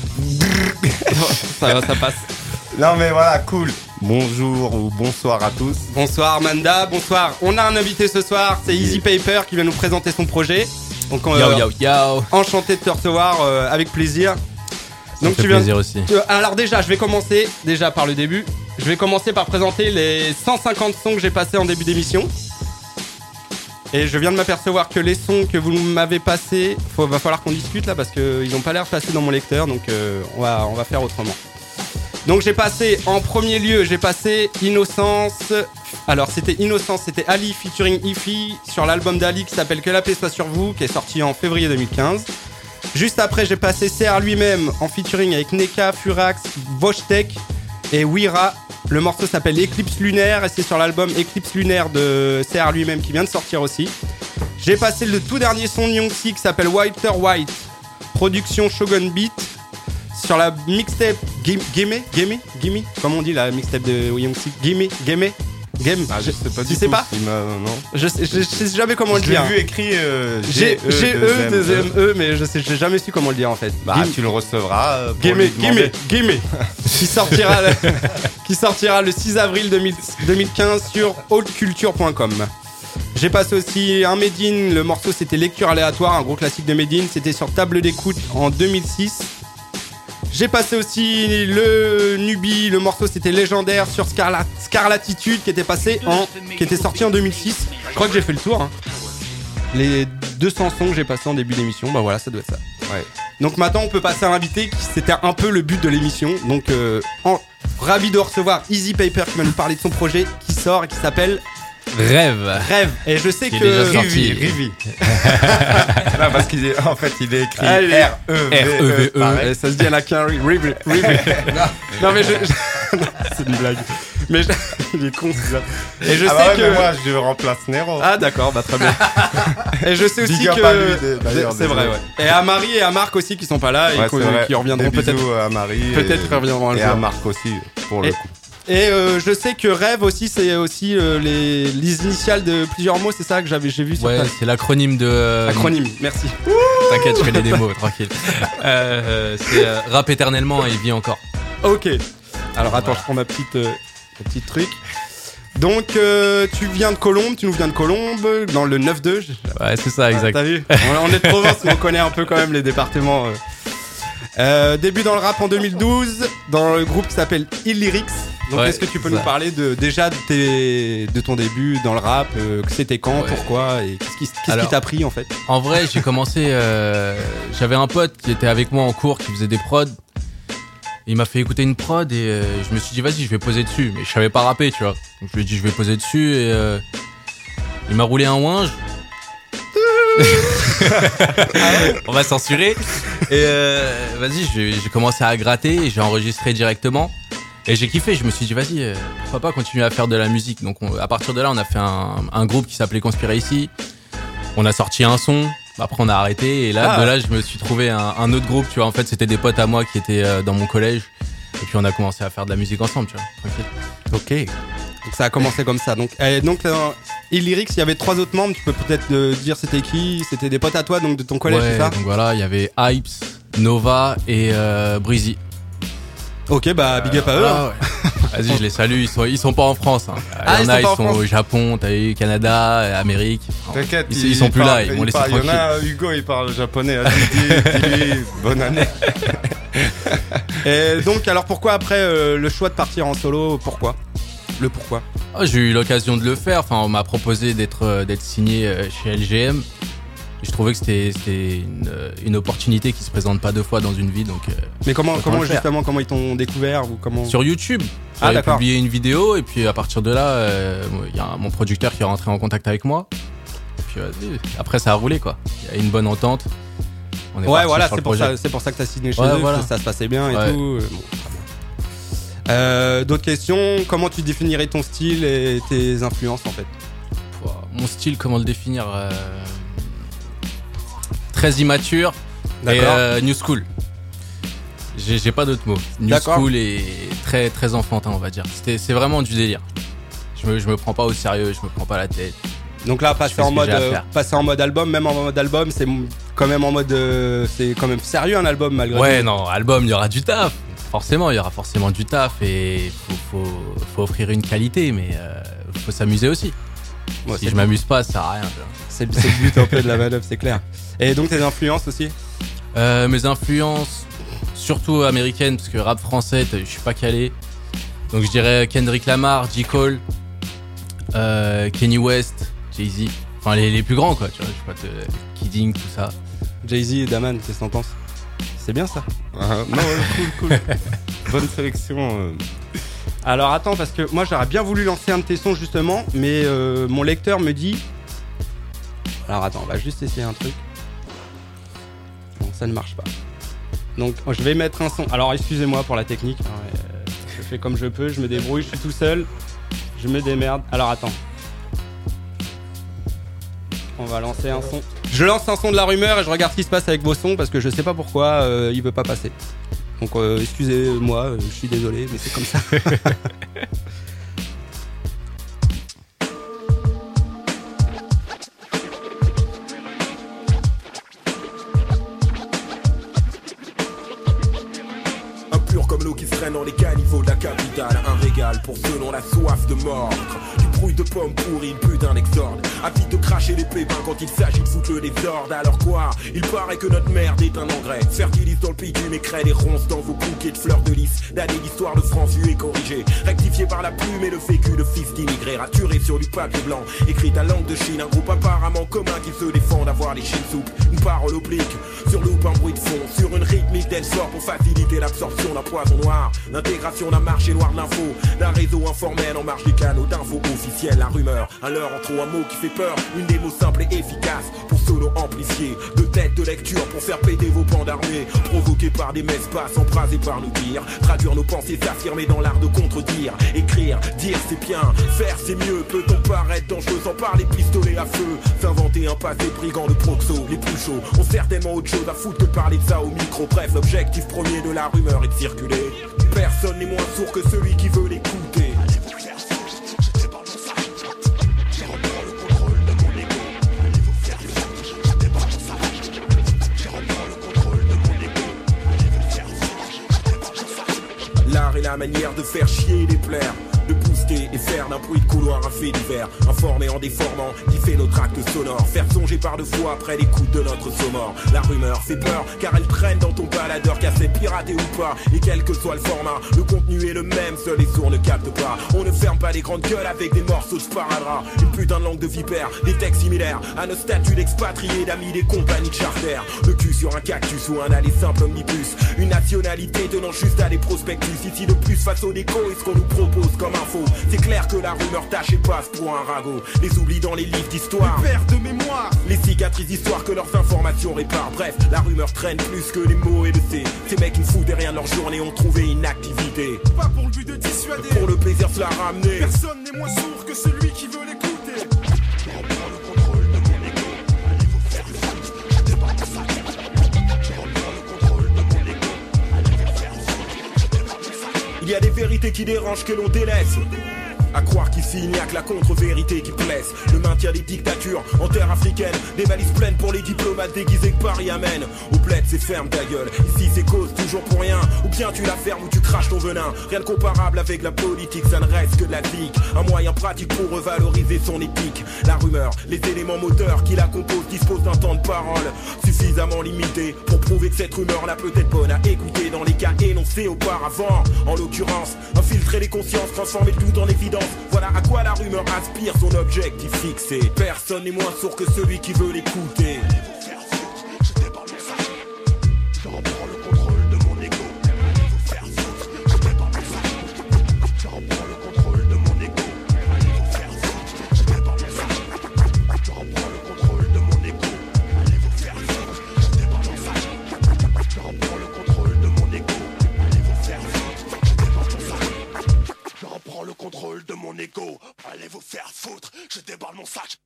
ça passe. Non mais voilà, cool. Bonjour ou bonsoir à tous. Bonsoir Manda, bonsoir. On a un invité ce soir, c'est Easy Paper qui vient nous présenter son projet. Donc, yo. Enchanté de te recevoir avec plaisir. Donc tu viens plaisir aussi. Alors déjà, je vais commencer par le début. Je vais commencer par présenter les 150 sons que j'ai passés en début d'émission. Et je viens de m'apercevoir que les sons que vous m'avez passés, va falloir qu'on discute là parce qu'ils n'ont pas l'air passés dans mon lecteur, donc on va faire autrement. Donc j'ai passé, en premier lieu, Innocence. Alors c'était Innocence, c'était Ali featuring Ify sur l'album d'Ali qui s'appelle Que la paix soit sur vous, qui est sorti en février 2015. Juste après, j'ai passé CR lui-même en featuring avec Neka, Furax, Voshtek et Wira. Le morceau s'appelle Eclipse Lunaire et c'est sur l'album Eclipse Lunaire de CR lui-même qui vient de sortir aussi. J'ai passé le tout dernier son de Youngsi qui s'appelle Whiter White, production Shogun Beat, sur la mixtape Gimme, comment on dit la mixtape de Youngsi? Gimme. Ah, je sais pas tu sais pas non. Je sais jamais comment le dire. Je l'ai vu écrit G-E-2-M-E, mais j'ai jamais su comment le dire en fait. Bah, tu le recevras. Gimme. qui sortira le 6 avril 2015 sur hautculture.com. J'ai passé aussi un Medine, le morceau c'était Lecture aléatoire, un gros classique de Medine, c'était sur Table d'écoute en 2006. J'ai passé aussi le Nubi, le morceau c'était Légendaire sur Scarlatitude qui était sorti en 2006. Je crois que j'ai fait le tour. Hein. Les 200 sons que j'ai passés en début d'émission, bah voilà, ça doit être ça. Ouais. Donc maintenant on peut passer à l'invité, c'était un peu le but de l'émission. Donc ravi de recevoir Easy Paper qui va nous parler de son projet qui sort et qui s'appelle Rêve. Et je sais qui que Rivi. Non, parce qu'il est écrit R-E-V-E. Ça se dit à la Carrie. Rivi. Non mais c'est une blague. Mais il est con celui-là. Et je sais que moi je remplace Nero. Ah d'accord, bah très bien. Et je sais aussi que c'est vrai, ouais. Et à Marie et à Marc aussi qui sont pas là et qui reviendront peut-être. À Marie. Peut-être qu'ils reviendront un jour. Et à Marc aussi pour le coup. Et je sais que Rêve aussi, c'est aussi les initiales de plusieurs mots, c'est ça que j'ai vu sur ta... c'est l'acronyme de... Acronyme, merci. T'inquiète, je connais des mots, tranquille. C'est Rap éternellement et Vie encore. Ok. Alors attends, je prends ma petite truc. Donc tu nous viens de Colombes, dans le 9-2. Ouais, c'est ça, exact. T'as vu ? On est de province, mais on connaît un peu quand même les départements. Début dans le rap en 2012, dans le groupe qui s'appelle Illyrics. Donc est-ce que tu peux nous parler de ton début dans le rap, que c'était quand, pourquoi et qu'est-ce qui t'a pris en fait ? En vrai, j'ai commencé, j'avais un pote qui était avec moi en cours qui faisait des prods. Il m'a fait écouter une prod et je me suis dit vas-y, je vais poser dessus, mais je savais pas rapper, tu vois. Donc je lui ai dit je vais poser dessus et il m'a roulé un ouinge. On va censurer. Et vas-y, j'ai commencé à gratter et j'ai enregistré directement. Et j'ai kiffé, je me suis dit vas-y, pourquoi pas continuer à faire de la musique. Donc à partir de là, on a fait un groupe qui s'appelait Conspiracy. On a sorti un son, après on a arrêté. Et là, de là, je me suis trouvé un autre groupe, tu vois. En fait, c'était des potes à moi qui étaient dans mon collège. Et puis on a commencé à faire de la musique ensemble, tu vois, tranquille. Ok. Donc ça a commencé comme ça. Donc Illyrics, il y avait 3 autres membres. Tu peux peut-être dire c'était qui ? C'était des potes à toi, donc de ton collège, c'est ça ? Donc voilà, il y avait Hypes, Nova et Breezy. Ok, bah big up à eux. Vas-y, je les salue. Ils sont pas en France. Hein. Il y en a, ils sont au Japon, t'as eu Canada, Amérique. T'inquiète, ils sont plus là. Ils m'ont laissé tranquille. Il y en a, Hugo, il parle japonais. Dis-lui, bonne année. Et donc, alors pourquoi après le choix de partir en solo ? Pourquoi ? J'ai eu l'occasion de le faire. Enfin, on m'a proposé d'être signé chez LGM. Je trouvais que c'était une opportunité qui se présente pas 2 fois dans une vie, donc. Mais comment ils t'ont découvert ou comment ? Sur YouTube. J'avais publié une vidéo et puis à partir de là, il y a mon producteur qui est rentré en contact avec moi. Et puis après ça a roulé quoi. Il y a une bonne entente. On est voilà, c'est pour ça que t'as signé chez eux, voilà. Ça se passait bien et tout. D'autres questions ? Comment tu définirais ton style et tes influences en fait ? Mon style, comment le définir ? Très immature et new school. J'ai pas d'autres mots. New school et très très enfantin, on va dire. C'est vraiment du délire. Je me prends pas au sérieux, je me prends pas la tête. Donc là, passer en mode album, même en mode album, c'est quand même en mode c'est quand même sérieux un album malgré tout. Ouais, non, album, il y aura du taf. Forcément, il y aura forcément du taf et faut offrir une qualité, mais faut s'amuser aussi. Si je m'amuse pas, ça sert à rien. C'est le but un peu de la manœuvre, c'est clair. Et donc tes influences aussi? Mes influences, surtout américaines, parce que rap français, je suis pas calé. Donc je dirais Kendrick Lamar, J. Cole, Kanye West, Jay-Z. Enfin les plus grands quoi, tu vois, je sais pas, Kidding, tout ça. Jay-Z et Daman, qu'est-ce que t'en penses? C'est bien ça. Non, cool. Bonne sélection. Alors attends, parce que moi j'aurais bien voulu lancer un de tes sons justement, mais mon lecteur me dit... Alors attends, on va juste essayer un truc. Non, ça ne marche pas. Donc je vais mettre un son. Alors excusez-moi pour la technique, hein, je fais comme je peux, je me débrouille, je suis tout seul, je me démerde. Alors attends. On va lancer un son. Je lance un son de La Rumeur et je regarde ce qui se passe avec vos sons parce que je sais pas pourquoi il veut pas passer. Donc excusez-moi, je suis désolé, mais c'est comme ça. Comme l'eau qui se traîne dans les caniveaux de la capitale. Un régal pour ceux dont la soif de mordre. Du bruit de pommes pourries, une putain d'exorde. Avide de cracher les pépins quand il s'agit de foutre le désordre. Alors quoi? Il paraît que notre merde est un engrais. Fertilise dans le bitume et crée des ronces dans vos bouquets de fleurs de lys. D'années d'histoire de France vue et corrigée. Rectifié par la plume et le vécu de fils d'immigrés. Raturé sur du papier blanc. Écrit à langue de Chine. Un groupe apparemment commun qui se défend d'avoir les chines souples. Une parole oblique. Sur loop, un bruit de fond. Sur une rythmique d'effort pour faciliter l'absorption d'un poison noir. L'intégration d'un marché noir de l'info. D'un réseau informel en marge des canaux d'infos officiels. La rumeur, un leurre en trop, un mot qui fait peur. Une démo simple et efficace pour solo amplifier. De tête de lecture pour faire péter vos pans d'armée. Provoqués par des messes basses, embrasés par nos dires. Traduire nos pensées, s'affirmer dans l'art de contredire. Écrire, dire c'est bien, faire c'est mieux. Peut-on paraître dangereux sans parler pistolet à feu? S'inventer un passé brigand de proxo. Les plus chauds ont certainement autre chose à foutre que de parler de ça au micro. Bref, l'objectif premier de La Rumeur est de circuler. Personne n'est moins sourd que celui qui veut l'écouter. L'art est la manière de faire chier les plaires. De booster et faire d'un bruit de couloir un fait divers. Informé en déformant, qui fait notre acte sonore. Faire songer par deux fois après l'écoute de notre sommore. La rumeur fait peur, car elle traîne dans ton baladeur. Cassette piraté ou pas, et quel que soit le format, le contenu est le même, seuls les sourds ne captent pas. On ne ferme pas les grandes gueules avec des morceaux de sparadrap. Une putain de langue de vipère, des textes similaires à nos statuts d'expatriés, d'amis des compagnies de charter. Le cul sur un cactus ou un aller simple omnibus. Une nationalité tenant juste à des prospectus. Ici de plus face au déco et ce qu'on nous propose comme info. C'est clair que la rumeur tâche et passe pour un ragot. Les oublis dans les livres d'histoire, les pertes de mémoire, les cicatrices d'histoire que leurs informations réparent. Bref, la rumeur traîne plus que les mots et le C. Ces mecs qui ne foutaient rien de leur journée ont trouvé une activité. Pas pour le but de dissuader, pour le plaisir de la ramener. Personne n'est moins sourd que celui qui veut l'écouter. Il y a des vérités qui dérangent que l'on délaisse. À croire qu'ici il n'y a que la contre-vérité qui blesse. Le maintien des dictatures en terre africaine. Des valises pleines pour les diplomates déguisés que Paris amène. Au bled c'est ferme ta gueule. Ici c'est cause toujours pour rien. Ou bien tu la fermes ou tu craches ton venin. Rien de comparable avec la politique, ça ne reste que de la clique. Un moyen pratique pour revaloriser son éthique. La rumeur, les éléments moteurs qui la composent disposent d'un temps de parole suffisamment limité pour prouver que cette rumeur là peut être bonne à écouter dans les cas énoncés auparavant. En l'occurrence, infiltrer les consciences, transformer le doute en évidence. Voilà à quoi la rumeur aspire, son objectif fixé. Personne n'est moins sourd que celui qui veut l'écouter. De mon ego, allez vous faire foutre, je déballe mon sac.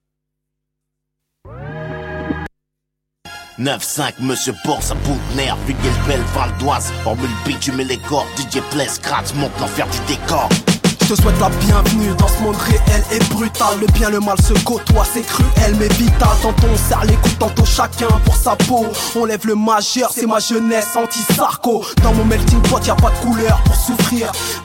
9-5, monsieur Bourse, à bout de nerf, Viguel Belle, Val d'Oise, Formule B, tu mets les corps, DJ Play, Scratch, monte l'enfer du décor. Je te souhaite la bienvenue dans ce monde réel et brutal. Le bien, le mal se côtoient, c'est cruel mais vital. Tantôt on serre les coups, tantôt chacun pour sa peau. On lève le majeur, c'est ma jeunesse anti-sarco. Dans mon melting pot y'a pas de couleur pour souffrir.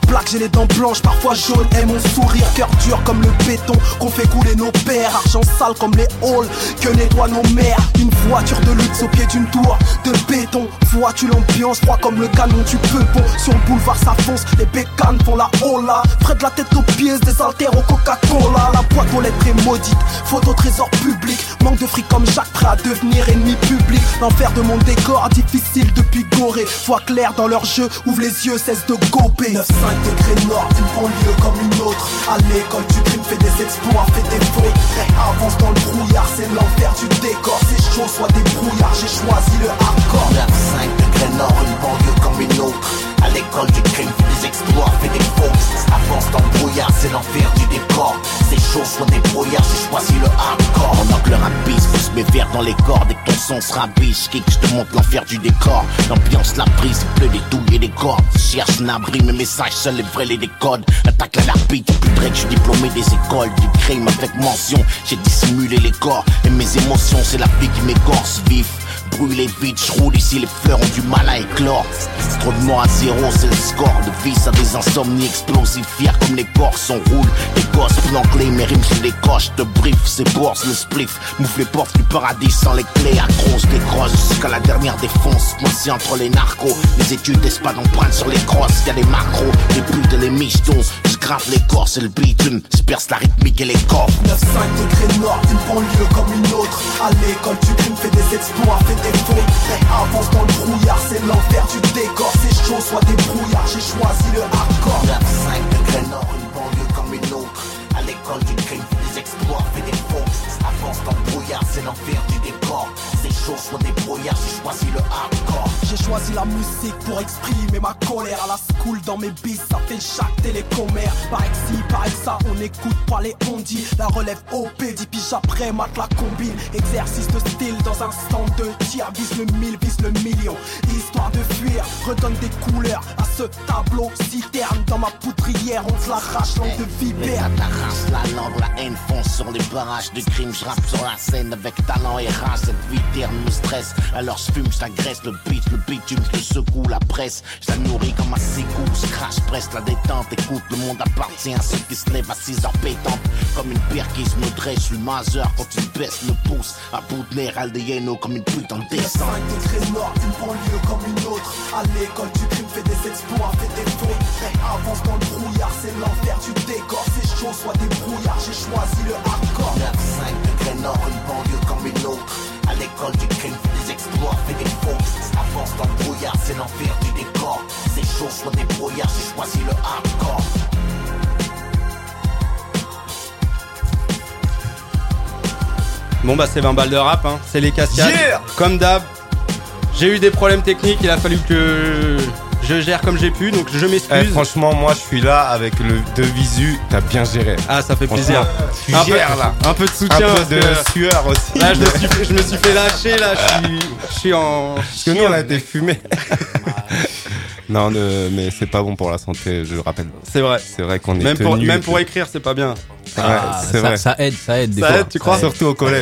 black, j'ai les dents blanches, parfois jaunes. Et mon sourire, cœur dur comme le béton qu'on fait couler nos pères. Argent sale comme les halls que nettoient nos mères. Une voiture de luxe au pied d'une tour de béton. Vois-tu l'ambiance, froid comme le canon du peupon. Sur le boulevard ça fonce, les bécanes font la hola. Frais de la tête aux pieds, des haltères au Coca-Cola. La boîte aux lettres est maudite, faute au trésor public. Manque de fric comme Jacques, prêt à devenir ennemi public. L'enfer de mon décor, difficile de pigorer. Vois clair dans leur jeu, ouvre les yeux, cesse de gober. 9-5 degrés nord, une banlieue comme une autre. À l'école du crime, fais des exploits, fais des fautes. Avance dans le brouillard, c'est l'enfer du décor. C'est chaud, soit des brouillards, j'ai choisi le hardcore. 9-5 degrés nord, une banlieue comme une autre. À l'école du crime, fais des exploits, fais des fautes. Avance dans le brouillard, c'est l'enfer du décor. C'est chaud, soit des brouillards, j'ai choisi le hardcore. Mon oncle rapide, pousse mes verres dans les cordes. Et que ton son sera biche, kick, je te montre l'enfer du décor. L'ambiance, la prise, il pleut des douilles et des cordes. Cherche un abri, mes messages, seuls les vrais, les décodes. Attaque la larpie, tu plus Drake, je suis diplômé des écoles du crime avec mention. J'ai dissimulé les corps et mes émotions, c'est la vie qui m'égorce vif. Brûlé vite, je roule ici, les fleurs ont du mal à éclore. C'est trop de mois à zéro, c'est le score. De vie, ça des insomnies explosifs, fiers comme les corses, on roule. Les gosses planqués, mes rimes je les coche, te brief, c'est bourse, le spliff. Mouffe les portes du paradis sans les clés, accroche, décroche jusqu'à la dernière défonce. Coincé entre les narcos, les études d'espace empruntent sur les crosses. Y'a les macros, les putes et les michetons. Je grave les corses et le bitume, je perce la rythmique et les coffres. 9-5 degrés nord, une banlieue comme une autre. À l'école du crime, fais des exploits, fais des fautes. Avance dans le brouillard, c'est l'enfer du décor. C'est chaud, soit des brouillards, j'ai choisi le hardcore. 9-5 degrés nord, une banlieue comme une autre. À l'école du crime, fais des exploits, fais des fautes. Avance dans le brouillard, c'est l'enfer du décor. C'est chaud, soit des brouillards, j'ai choisi le hardcore. J'ai choisi la musique pour exprimer ma colère. À la school dans mes bis, ça fait chaque télécommère. Pareil que si, pareil que ça, on écoute pas les on-dit. La relève OP, 10 piges après, mat la combine. Exercice de style dans un stand de tir. Vise le 1000, vise le million. Histoire de fuir, redonne des couleurs à ce tableau citerne. Dans ma poudrière, on se l'arrache, langue de vipère. T'arrache la langue, la haine fonce sur les barrages de crime. Je rappe sur la scène avec talent et rage. Cette vie terne me stresse, alors je fume, je t'agresse. Le bitume, je te secoue la presse. Je la nourris comme un sécou, je crache presque la détente. Écoute, le monde appartient à ceux qui se lèvent à 6 heures pétantes. Comme une perquise me dresse, je suis majeur quand tu baisses le pouce. À bout de nerf, Aldeano comme une putain de descente. 5 degrés nord, une banlieue comme une autre. À l'école du crime, fais des exploits, fais des fautes. Avance dans le brouillard, c'est l'enfer du décor. C'est chaud, soit des brouillards, j'ai choisi le hardcore. 9-5 degrés nord, une banlieue comme une autre. À l'école du crime, fais des exploits, fais des fautes. Avance dans le brouillard, c'est l'enfer du décor. C'est chaud, soit des brouillards, j'ai choisi le hardcore. Bon bah c'est 20 balles de rap, hein. C'est les cascades. Yeah, comme d'hab. J'ai eu des problèmes techniques, il a fallu que je gère comme j'ai pu, donc je m'excuse. Franchement, moi je suis là avec le de visu, t'as bien géré. Ah, ça fait plaisir. Tu gères là. Un peu de soutien. Un peu de sueur aussi. Là, je me suis fait lâcher, là, je suis en. Parce que nous on a été fumés. Non, mais c'est pas bon pour la santé, je le rappelle. C'est vrai. C'est vrai qu'on est tenu. Même pour écrire, c'est pas bien. Ouais, c'est vrai. Ça aide des fois. Ça aide, tu crois? Surtout au collège.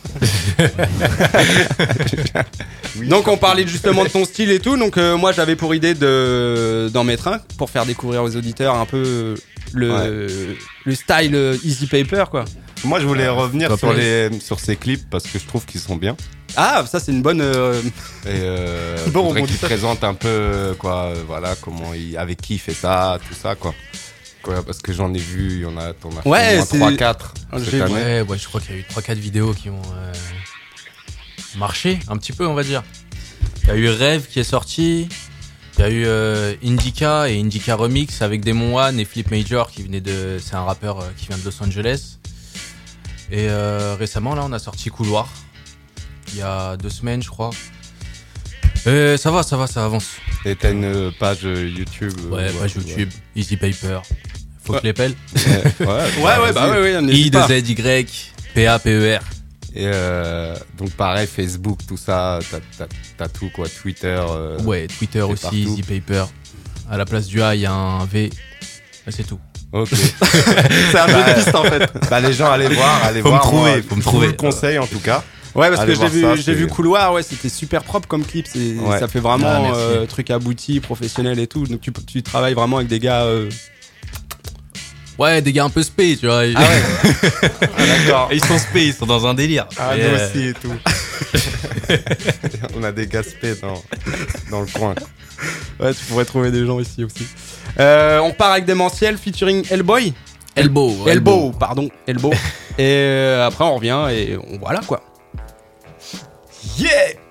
Donc on parlait justement de ton style et tout. Donc moi j'avais pour idée d'en mettre un pour faire découvrir aux auditeurs un peu le style Easy Paper, quoi. Moi je voulais revenir sur ces clips parce que je trouve qu'ils sont bien. Ah, ça c'est une bonne. Bon, qui présente un peu quoi, voilà comment avec qui il fait ça, tout ça quoi. Parce que j'en ai vu, il y en a, t'en as ouais, 3-4 cette année. Ouais, je crois qu'il y a eu 3-4 vidéos qui ont marché un petit peu, on va dire. Il y a eu Rêve qui est sorti, il y a eu Indica et Indica Remix avec Demon One et Flip Major qui venait c'est un rappeur qui vient de Los Angeles. Et récemment là, on a sorti Couloir il y a 2 semaines, je crois. Et ça va, ça avance. Et t'as une page YouTube? Ouais, page YouTube, Easy Paper. Faut que je l'épelle. ouais, I2ZY, PAPER. Et donc pareil, Facebook, tout ça, t'as tout quoi, Twitter. Ouais, Twitter aussi, partout. Easy Paper. À la place du A, il y a un V. Là, c'est tout. Ok. C'est un jeu de piste en fait. Bah les gens, allez voir. Faut me trouver. Je vous le conseille en tout cas. Ouais, parce Allez que voir ça, j'ai vu Couloir, ouais, c'était super propre comme clip. Ça fait vraiment truc abouti, professionnel et tout. Donc tu travailles vraiment avec des gars. Ouais, des gars un peu spé, tu vois. Ah ouais. D'accord. Ils sont spé, ils sont dans un délire. Ah, nous aussi et tout. On a des gars spé dans le coin. Ouais, tu pourrais trouver des gens ici aussi. On part avec Démentiel featuring Elbow. Pardon. Et après on revient et voilà quoi. Yeah!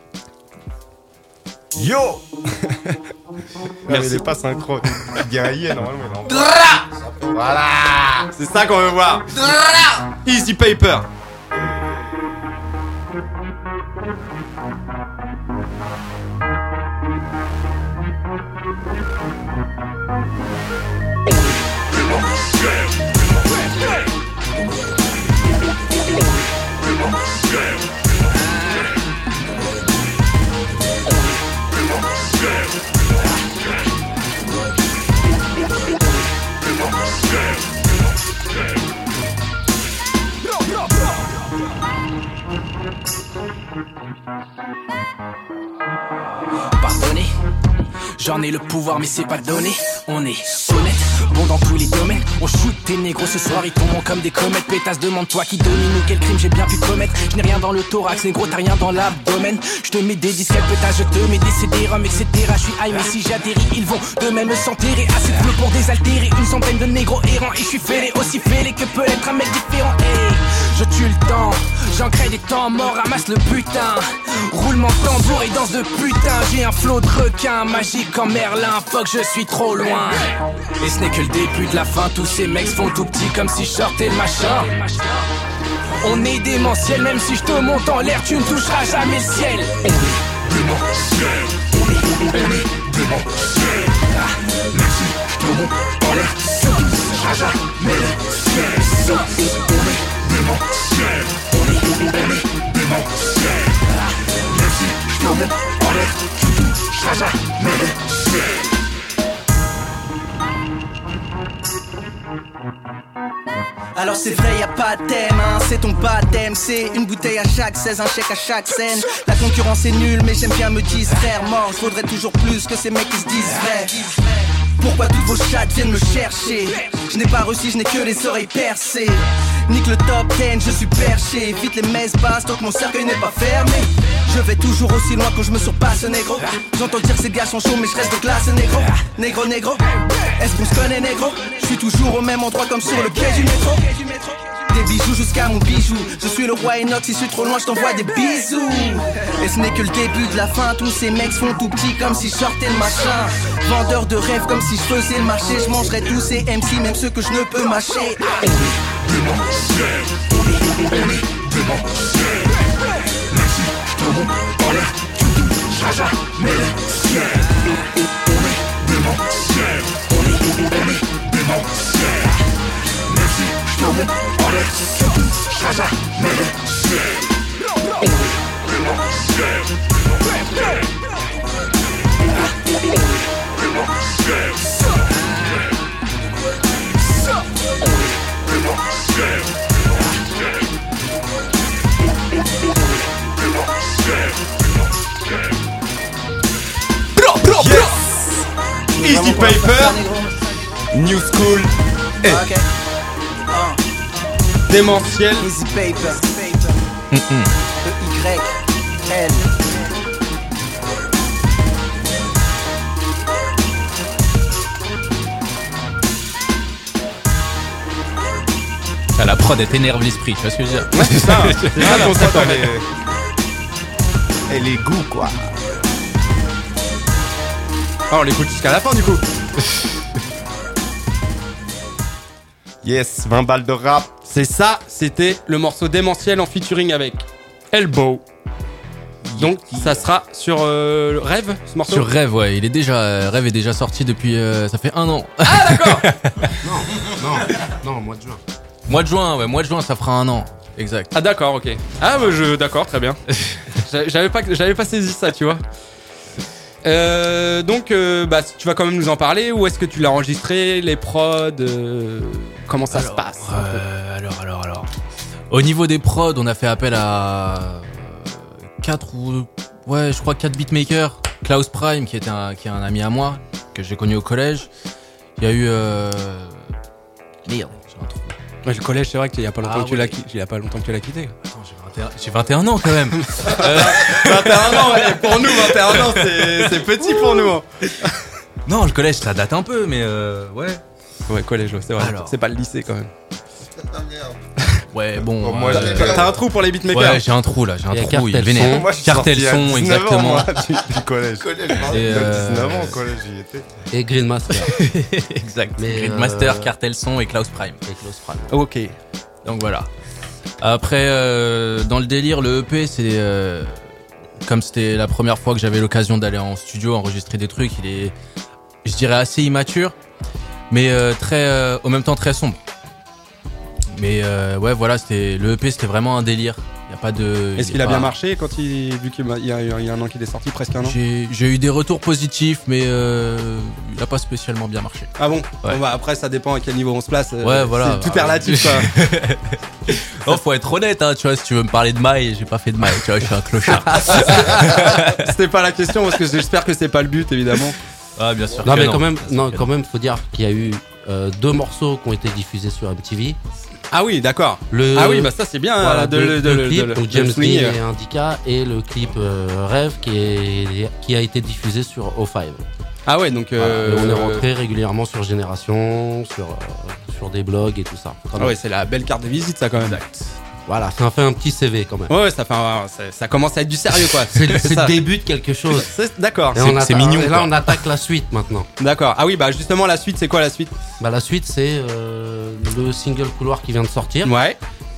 Yo! Merci. Il est pas synchro. Il y a un yeah normalement. Voilà! C'est ça qu'on veut voir. Easy Paper. Pardonnez, j'en ai le pouvoir mais c'est pas donné. On est honnête, bon dans tous les domaines. On shoot tes négros ce soir, ils tombent comme des comètes. Pétasse, demande-toi qui domine ou quel crime j'ai bien pu commettre. Je n'ai rien dans le thorax, négro t'as rien dans l'abdomen. Je te mets des disques, pétasse, je te mets des CD-ROM, etc. Je suis high mais si j'atterris, ils vont de même me s'enterrer. Assez de bleu pour désaltérer une centaine de négros errants. Et je suis fêlé, aussi fêlé que peut être un mec différent. Hey, je tue le temps, j'en crée des temps morts, ramasse le putain. Roulement de tambour et danse de putain. J'ai un flot de requin, magique comme Merlin. Fuck, je suis trop loin. Et ce n'est que le début de la fin. Tous ces mecs font tout petit comme si je sortais le machin. On est démentiel, même si je te monte en l'air, tu ne toucheras jamais le ciel. On est démentiel, on est démentiel. Même si je te monte en l'air, tu ne toucheras jamais le ciel. On est démentiel, on est démentiel. Même si je te monte en l'air, tu ne toucheras jamais le ciel. Alors c'est vrai, y'a pas de thème, hein, c'est ton baptême. C'est une bouteille à chaque 16, un chèque à chaque scène. La concurrence est nulle, mais j'aime bien me distraire. Mort, faudrait toujours plus que ces mecs qui se disent vrai. Pourquoi toutes vos chattes viennent me chercher? Je n'ai pas réussi, je n'ai que les oreilles percées. Nique le top 10, je suis perché. Vite les messes basses, tant que mon cercueil n'est pas fermé. Je vais toujours aussi loin quand je me surpasse, négro. J'entends dire que ces gars sont chauds, mais je reste de classe, négro. Négro, est-ce qu'on se connaît, négro? Je suis toujours au même endroit comme sur le quai du métro. Des bijoux jusqu'à mon bijou. Je suis le roi Enoch, si je suis trop loin, je t'envoie des bisous. Et ce n'est que le début de la fin. Tous ces mecs font tout petit comme si je sortais le machin. Vendeur de rêves comme si je faisais le marché. Je mangerais tous ces MC, même ceux que je ne peux mâcher. Démentiel, on est démentiel. Même si je te monte en l'air, tu ne toucheras jamais le ciel. On est démentiel, on est démentiel. Même si je te monte en l'air, tu ne toucheras jamais le ciel. On est démentiel, démentiel. Yes. Easy Paper, New School, Démentiel. Easy Paper, E-Y-L. La prod, elle t'énerve l'esprit, tu vois ce que je veux dire? Ouais, c'est ça, c'est ça le concept. Et les goûts, quoi. Ah, on l'écoute jusqu'à la fin, du coup. Yes, 20 balles de rap. C'est ça, c'était le morceau Démentiel en featuring avec Elbow. Donc, ça sera sur Rêve, ce morceau? Sur Rêve, ouais. Il est déjà, Rêve est déjà sorti depuis, ça fait 1 an. Ah, d'accord. Non, mois de juin. Mois de juin, ça fera 1 an. Exact. Ah, d'accord, ok. Ah, d'accord, très bien. J'avais pas saisi ça, tu vois. Donc, tu vas quand même nous en parler. Où est-ce que tu l'as enregistré, les prods, comment ça se passe? Alors. Au niveau des prods, on a fait appel à 4 beatmakers. Klaus Prime, qui est un ami à moi, que j'ai connu au collège. Il y a eu... Merde, j'ai un trou. Ouais, le collège, c'est vrai qu'il y a pas longtemps que tu l'as quitté. Attends, j'ai 21 ans quand même. 21 ans, ouais, pour nous, 21 ans, c'est petit pour nous. Hein. Non, le collège, ça date un peu, mais ouais. Ouais, collège, c'est vrai. Alors. C'est pas le lycée quand même. Ouais, bon. Moi, t'as un trou pour les beatmakers? Ouais, j'ai un trou là, j'ai un trou. Il vénère. Cartel Son, exactement. Du collège. Et 19 ans au collège, j'y étais. Et Greenmaster. Exact. Greenmaster, Cartel Son et Klaus Prime. Ok. Donc voilà. Après, dans le délire, le EP, c'est comme c'était la première fois que j'avais l'occasion d'aller en studio enregistrer des trucs. Il est, je dirais, assez immature, mais très, au même temps très sombre. Mais ouais, voilà, le EP, c'était vraiment un délire. Y a pas de. Est-ce qu'il a bien marché vu qu'il y a un an qu'il est sorti, presque un an? J'ai eu des retours positifs, mais il a pas spécialement bien marché. Ah bon? Ouais. Bon, bah, après, ça dépend à quel niveau on se place. Ouais, voilà. C'est tout est relatif, quoi. Non, faut être honnête, hein, tu vois, si tu veux me parler de maille, j'ai pas fait de maille, tu vois, je suis un clochard. C'était pas la question, parce que j'espère que c'est pas le but, évidemment. Ah, bien sûr. Non, mais quand même, faut dire qu'il y a eu 2 morceaux qui ont été diffusés sur MTV. Ah oui, d'accord. Ah oui, bah ça c'est bien. Voilà, le clip, de donc James Dean et Indica, et le clip Rêve qui a été diffusé sur O5. Ah ouais, donc on est rentré régulièrement sur Génération, sur des blogs et tout ça. Ah ouais, c'est la belle carte de visite, ça, quand même. Exact. Voilà, ça fait un petit CV quand même. Ouais, ça commence à être du sérieux, quoi. C'est le début de quelque chose. D'accord. C'est mignon. Et là, on attaque la suite maintenant. D'accord. Ah oui, bah justement, la suite, c'est quoi la suite? Bah la suite, c'est le single Couloir qui vient de sortir. Ouais.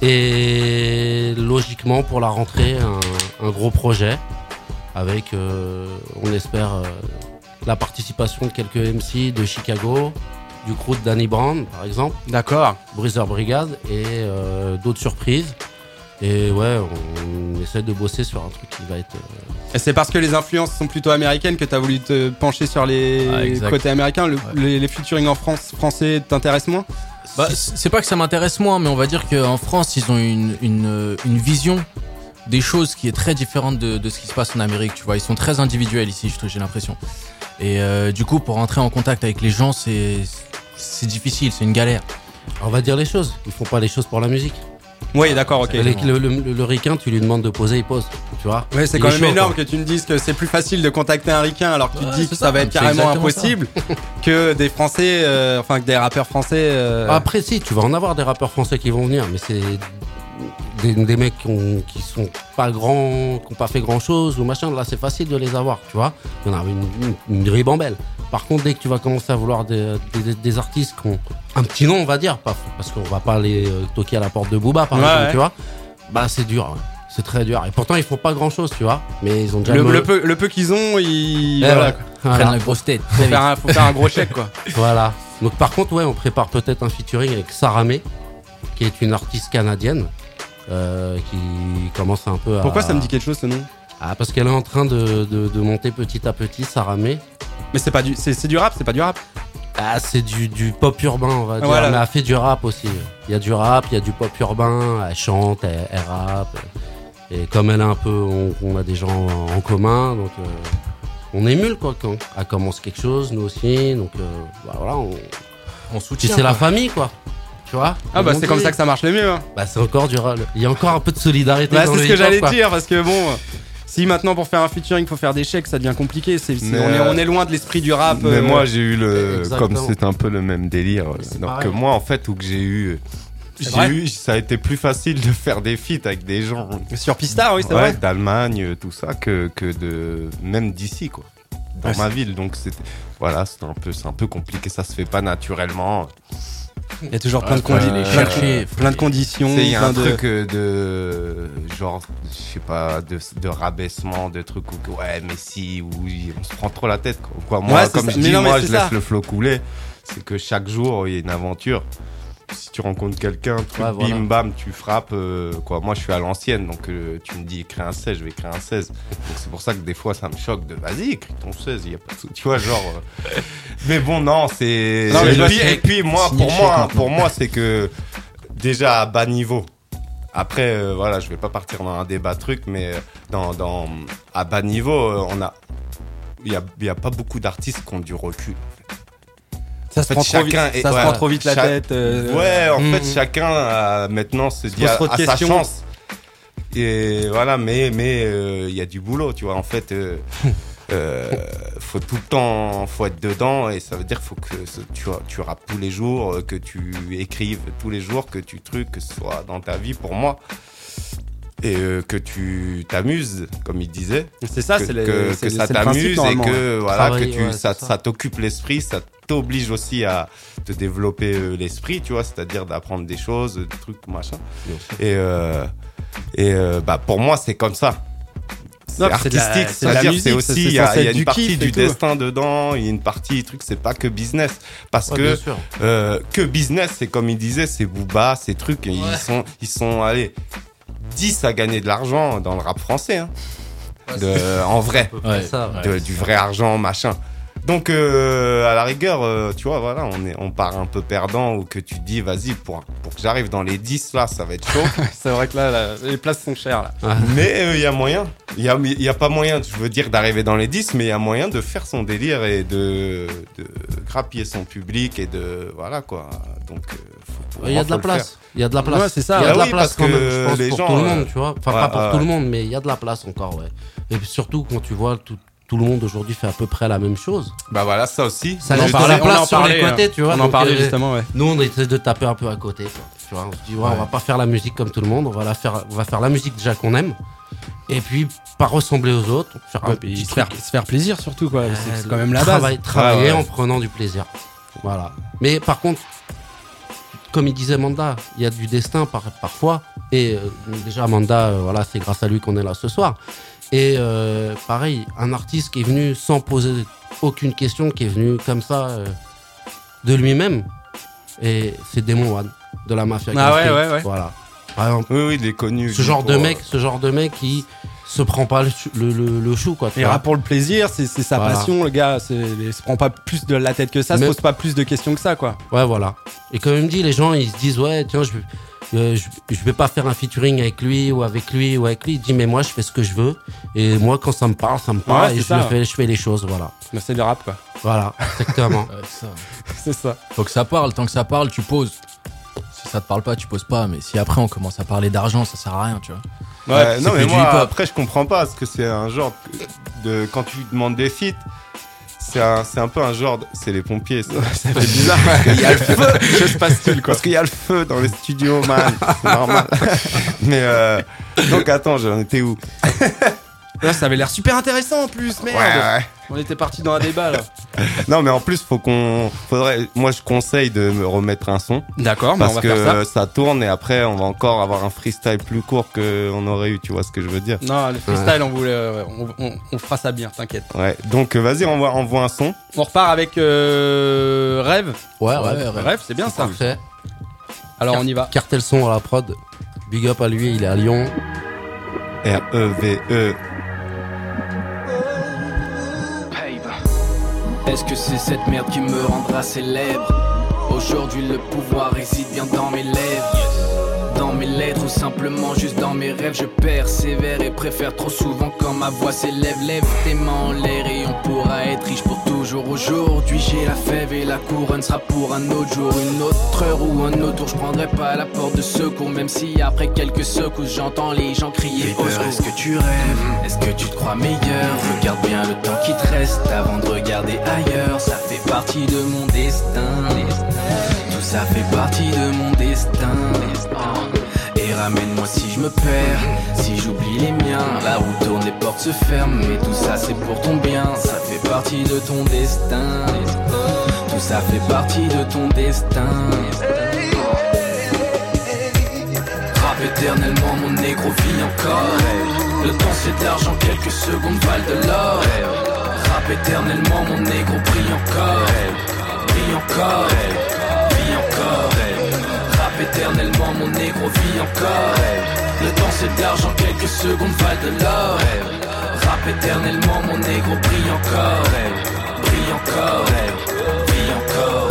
Et logiquement, pour la rentrée, un gros projet avec, on espère, la participation de quelques MC de Chicago, du crew de Danny Brown par exemple. D'accord. Bruiser Brigade et d'autres surprises. Et ouais, on essaie de bosser sur un truc qui va être... Et c'est parce que les influences sont plutôt américaines que t'as voulu te pencher sur les côtés américains. Les featuring en français t'intéressent moins? Bah, c'est pas que ça m'intéresse moins, mais on va dire qu'en France, ils ont une vision des choses qui est très différente de ce qui se passe en Amérique. Tu vois, ils sont très individuels ici, j'ai l'impression. Et du coup, pour entrer en contact avec les gens, c'est difficile, c'est une galère. On va dire les choses. Ils font pas les choses pour la musique. Oui, d'accord, ok. Le ricain, tu lui demandes de poser, il pose. Tu vois. Ouais, c'est quand même énorme que tu me dises que c'est plus facile de contacter un ricain alors que tu te dis que ça va être carrément impossible que des Français, que des rappeurs français. Après, si, tu vas en avoir des rappeurs français qui vont venir, mais c'est des mecs qui sont pas grands, qui ont pas fait grand chose ou machin. Là, c'est facile de les avoir, tu vois. Il y en a une ribambelle. Par contre, dès que tu vas commencer à vouloir des artistes qui ont un petit nom, on va dire, parce qu'on va pas aller toquer à la porte de Booba, par exemple, tu vois, bah c'est dur, ouais. C'est très dur. Et pourtant, ils font pas grand chose, tu vois, mais ils ont déjà le peu qu'ils ont, ils prennent la grosse tête. Faut faire un gros chèque, quoi. Voilà. Donc, par contre, ouais, on prépare peut-être un featuring avec Sarah May, qui est une artiste canadienne, qui commence un peu à... Pourquoi ça me dit quelque chose, ce nom? Ah, parce qu'elle est en train de monter petit à petit, Sarah May. Mais c'est du rap, c'est pas du rap. Ah, c'est du pop urbain, on va dire. Voilà. Mais elle fait du rap aussi. Il y a du rap, il y a du pop urbain, elle chante, elle rappe. Et comme elle a un peu, on a des gens en commun, donc on émule quoi. Quand elle commence quelque chose, nous aussi, donc voilà, on soutient. C'est la famille quoi. Tu vois. Ah bah c'est comme ça que ça marche le mieux. Hein. Bah c'est encore du rap. Il y a encore un peu de solidarité. Bah, dans c'est le ce que j'allais quoi. dire parce que bon. Si maintenant pour faire un featuring il faut faire des chèques, ça devient compliqué. On est loin de l'esprit du rap. Mais moi j'ai eu comme c'est un peu le même délire. Donc moi en fait où que j'ai eu, ça a été plus facile de faire des feats avec des gens sur Pistar, oui c'est vrai. D'Allemagne, tout ça que de même d'ici quoi. Dans ma ville, donc c'est un peu compliqué, ça se fait pas naturellement. Il y a toujours plein de conditions. Il y a un truc de genre, je sais pas, de rabaissement, de trucs où ouais, mais si, oui, on se prend trop la tête quoi. Moi, comme je dis, je laisse le flow couler. C'est que chaque jour, il y a une aventure. Si tu rencontres quelqu'un, bim bam, tu frappes. Quoi. Moi, je suis à l'ancienne, donc tu me dis écris un 16, je vais écrire un 16. Donc c'est pour ça que des fois, ça me choque de vas-y, écris ton 16, il y a pas de... Tu vois, genre. Mais bon, non, c'est. Non, et puis moi, pour moi, c'est que déjà à bas niveau. Après, voilà, je vais pas partir dans un débat truc, mais à bas niveau, il y a pas beaucoup d'artistes qui ont du recul. Ça se prend trop vite la tête. Ouais, en fait, chacun maintenant se dit à sa chance. Et voilà, mais il y a du boulot, tu vois. En fait, faut tout le temps, faut être dedans, et ça veut dire faut que tu rappes tous les jours, que tu écrives tous les jours, que tu trucs, que ce soit dans ta vie pour moi. Et que tu t'amuses, comme il disait. C'est ça, que ça t'amuse et que voilà, que ça t'occupe l'esprit, ça t'oblige aussi à te développer l'esprit, tu vois, c'est-à-dire d'apprendre des choses, des trucs, machin. Et pour moi, c'est comme ça. C'est artistique, c'est-à-dire c'est aussi il y a une partie du destin dedans, il y a une partie truc, c'est pas que business, parce que business, c'est comme il disait, c'est Booba, ces trucs, ils sont allez 10 à gagner de l'argent dans le rap français, hein. En vrai, du vrai argent, machin. Donc à la rigueur, tu vois, voilà, on part un peu perdant, ou que tu dis vas-y pour que j'arrive dans les 10 là, ça va être chaud. C'est vrai que là les places sont chères là. Mais il y a moyen. Il y a pas moyen, je veux dire, d'arriver dans les 10, mais il y a moyen de faire son délire et de grappiller son public et de voilà quoi. Donc il y a de la place. Il y a de la place. Ouais, c'est ça. Il y a de la place quand même, je pense, les pour gens, tout le monde, tu vois. Enfin, pas pour tout le monde, mais il y a de la place encore, ouais. Et puis surtout quand tu vois tout le monde aujourd'hui fait à peu près la même chose. Bah voilà, ça aussi. Ça laisse pas la place sur les côtés, tu vois. On en parlait justement, ouais. Nous, on essaie de taper un peu à côté, quoi. Tu vois, on se dit, on va pas faire la musique comme tout le monde, on va faire la musique déjà qu'on aime. Et puis, pas ressembler aux autres. Se faire plaisir surtout, quoi. C'est quand même la base. Travailler en prenant du plaisir. Voilà. Mais par contre, comme il disait Manda, il y a du destin parfois. Et déjà, Manda, voilà, c'est grâce à lui qu'on est là ce soir. Et pareil, un artiste qui est venu sans poser aucune question, qui est venu comme ça de lui-même, et c'est Démon One de la Mafia. Ouais. Voilà. Par exemple, oui, il est connu. Ce genre de mec qui se prend pas le chou, quoi. Il rappe pour le plaisir, c'est sa passion, le gars. Il se prend pas plus de la tête que ça, se pose pas plus de questions que ça, quoi. Ouais, voilà. Et comme il me dit, les gens ils se disent tiens, je vais pas faire un featuring avec lui ou avec lui. Il dit mais moi je fais ce que je veux, et moi quand ça me parle et je fais les choses, voilà. Mais c'est le rap, quoi. Voilà, exactement. C'est ça. Faut que ça parle, tant que ça parle tu poses. Si ça te parle pas tu poses pas, mais si après on commence à parler d'argent ça sert à rien, tu vois. Ouais, non mais moi après je comprends pas, parce que c'est un genre de quand tu demandes des feats, c'est un peu un genre c'est les pompiers, ça fait bizarre. Il y a le feu, que se passe-t-il, quoi? Parce qu'il y a le feu dans les studios, man. C'est normal. Mais donc attends, j'en étais où? Là, ça avait l'air super intéressant en plus, merde. Ouais. On était parti dans un débat là. Non mais en plus moi je conseille de me remettre un son. D'accord, parce on va que faire ça tourne, et après on va encore avoir un freestyle plus court qu'on aurait eu, tu vois ce que je veux dire? Non, le freestyle on fera ça bien, t'inquiète. Ouais, donc vas-y, on voit un son. On repart avec Rêve. Ouais, Rêve, c'est bien ça. Parfait. Alors on y va. Cartel son à la prod. Big up à lui, il est à Lyon. REVE. Est-ce que c'est cette merde qui me rendra célèbre? Aujourd'hui le pouvoir réside bien dans mes lèvres, dans mes lettres ou simplement juste dans mes rêves. Je persévère et préfère trop souvent quand ma voix s'élève. Lève tes mains en l'air et on pourra être riche pour toujours. Aujourd'hui j'ai la fève et la couronne sera pour un autre jour, une autre heure ou un autre tour. Je prendrai pas la porte de secours, même si après quelques secousses j'entends les gens crier au secours. Est-ce que tu rêves? Est-ce que tu te crois meilleur? Regarde bien le temps qui te reste avant de regarder ailleurs. Ça fait partie de mon destin. Tout ça fait partie de mon destin. Et ramène-moi si je me perds, si j'oublie les miens. La roue tourne, les portes se ferment, mais tout ça c'est pour ton bien. Ça fait partie de ton destin. Tout ça fait partie de ton destin. Rap éternellement, mon négro vit encore. Le temps c'est de l'argent, quelques secondes valent de l'or. Rap éternellement, mon négro brille encore. Brille encore, vit encore. Rap éternellement, mon négro vit encore. Le temps c'est de l'argent, quelques secondes valent de l'or. Rap éternellement, mon négro brille encore. Brille encore, vit encore.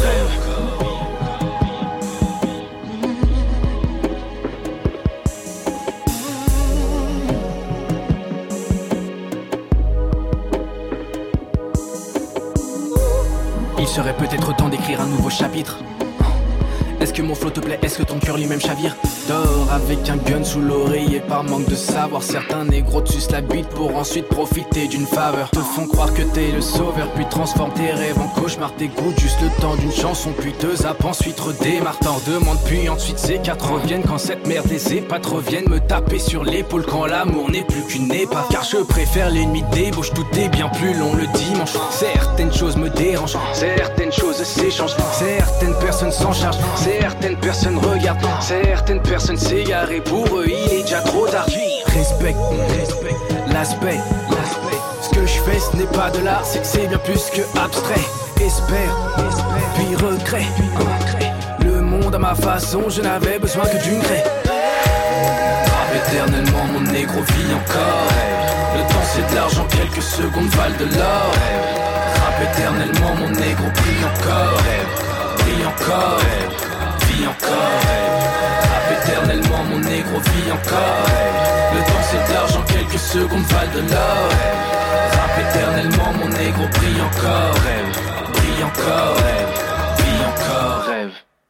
serait peut-être temps d'écrire un nouveau chapitre. Est-ce que mon flow te plaît? Est-ce que ton cœur lui-même chavire? Dors avec un gun sous l'oreiller par manque de savoir. Certains négros te sucent la bite pour ensuite profiter d'une faveur. Te font croire que t'es le sauveur, puis transforment tes rêves en cauchemar. T'écoutes juste le temps d'une chanson, puis te zappent, ensuite redémarre. T'en demandes, puis ensuite ces quatre reviennent. Quand cette merde des épates reviennent me taper sur l'épaule. Quand l'amour n'est plus qu'une épave, car je préfère les nuits débauche. Tout est bien plus long le dimanche. Certaines choses me dérangent, certaines choses s'échangent. Certaines personnes s'en chargent, certaines personnes regardent, certaines personnes s'égarent et pour eux il est déjà trop tard. Respecte l'aspect. Ce que je fais ce n'est pas de l'art, c'est que c'est bien plus que abstrait. Espère, puis regret. Le monde à ma façon, je n'avais besoin que d'une craie. Trappe éternellement, mon négro vit encore. Le temps c'est de l'argent, quelques secondes valent de l'or. Trappe éternellement, mon négro brille encore. Brille encore. Vie encore, trappe éternellement, mon négro vit encore. Le temps c'est de l'argent, quelques secondes valent de l'or. Trappe éternellement, mon négro brille encore. Brille encore, vie encore, rêve.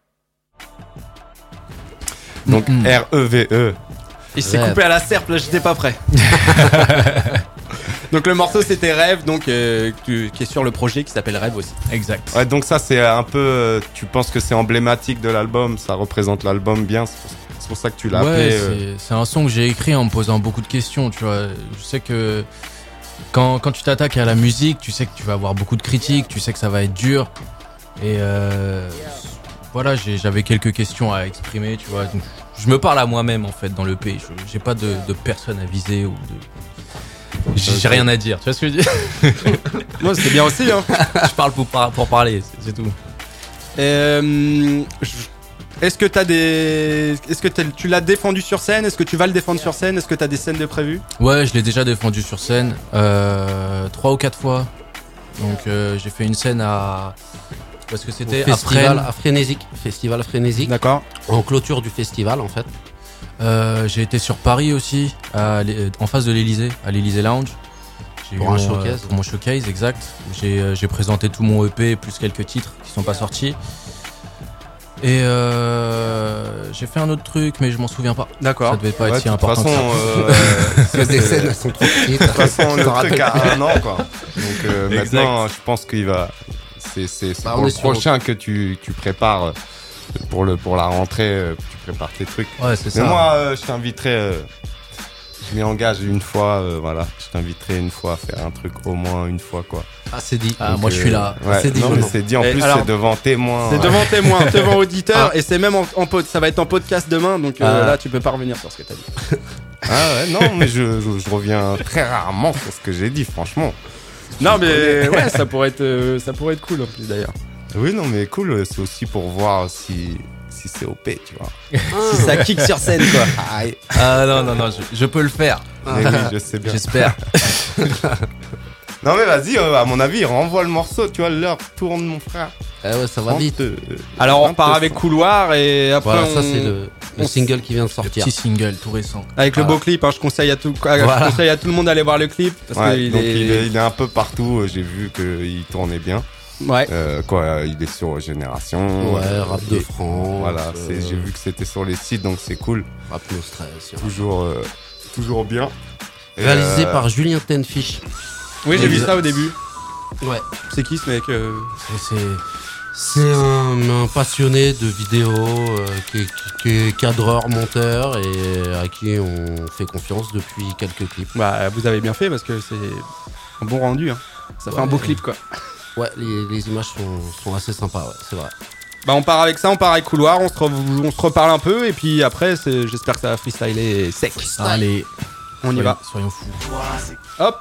Donc R-E-V-E. Il s'est coupé à la serpe, là j'étais pas prêt. Donc le morceau c'était Rêve, donc qui est sur le projet qui s'appelle Rêve aussi. Exact. Ouais, donc ça c'est un peu, tu penses que c'est emblématique de l'album, ça représente l'album bien, c'est pour ça que tu l'as appelé. C'est un son que j'ai écrit en me posant beaucoup de questions, tu vois. Je sais que quand tu t'attaques à la musique, tu sais que tu vas avoir beaucoup de critiques, tu sais que ça va être dur. Et voilà, j'avais quelques questions à exprimer, tu vois. Donc, je me parle à moi-même en fait dans l'EP, j'ai pas de personne à viser ou de... J'ai rien à dire, tu vois ce que je dis? Moi c'est bien aussi hein. Je parle pour parler, c'est tout. Est-ce que tu l'as défendu sur scène? Est-ce que tu vas le défendre sur scène? Est-ce que t'as des scènes de prévues? Ouais, je l'ai déjà défendu sur scène 3 ou 4 fois. Donc j'ai fait une scène parce que c'était festival Festival Frénésique. D'accord. En clôture du festival en fait. J'ai été sur Paris aussi, en face de l'Elysée, à l'Elysée Lounge. Pour un showcase. Pour mon showcase, exact. J'ai présenté tout mon EP plus quelques titres qui sont pas sortis. Et j'ai fait un autre truc, mais je m'en souviens pas. D'accord. Ça devait pas être si important. De toute façon, des scènes elles sont trop petites. De toute façon, le truc a un an quoi. Donc maintenant, je pense qu'il va. C'est pour le prochain que tu prépares. Pour la rentrée, tu prépares tes trucs. Ouais, c'est ça. Mais moi, je t'inviterai. Je m'y engage une fois, voilà. Je t'inviterai une fois à faire un truc au moins une fois, quoi. Ah, c'est dit. Ah, moi, je suis là. Ouais, c'est dit. Non, mais c'est dit. En plus, alors, c'est devant témoins. C'est devant témoins, devant auditeurs, et c'est même ça va être en podcast demain, donc là, tu peux pas revenir sur ce que t'as dit. Ah ouais, non, mais je reviens très rarement sur ce que j'ai dit, franchement. Non, mais ouais, ça pourrait être cool en plus d'ailleurs. Oui, non, mais cool, c'est aussi pour voir si c'est OP, tu vois. Si ça kick sur scène, quoi. Ah non, je peux le faire. Mais oui, je sais bien. J'espère. Non, mais vas-y, à mon avis, renvoie le morceau, tu vois, l'heure tourne, mon frère. Ouais, ça va vite. Alors, on repart avec Couloir et après. Voilà, ça, c'est le single qui vient de sortir. Le petit single, tout récent. Avec le beau clip, hein, je conseille à tout le monde d'aller voir le clip. Parce ouais, qu'il donc il est un peu partout, j'ai vu qu'il tournait bien. Ouais. Il est sur Génération. Ouais, Rap de France. Voilà, j'ai vu que c'était sur les sites, donc c'est cool. Rap No Stress. Toujours bien. Réalisé par Julien Tenfish. Oui, j'ai vu ça au début. Ouais. C'est qui ce mec? C'est un passionné de vidéo qui est cadreur, monteur et à qui on fait confiance depuis quelques clips. Bah, vous avez bien fait parce que c'est un bon rendu. Hein. Ça fait un beau clip, quoi. Ouais, les images sont assez sympas, ouais, c'est vrai. Bah, on part avec ça, on part avec Couloir, on se reparle un peu et puis après, j'espère que ça va freestyler sec. Allez, on y va. Soyons fous. Hop.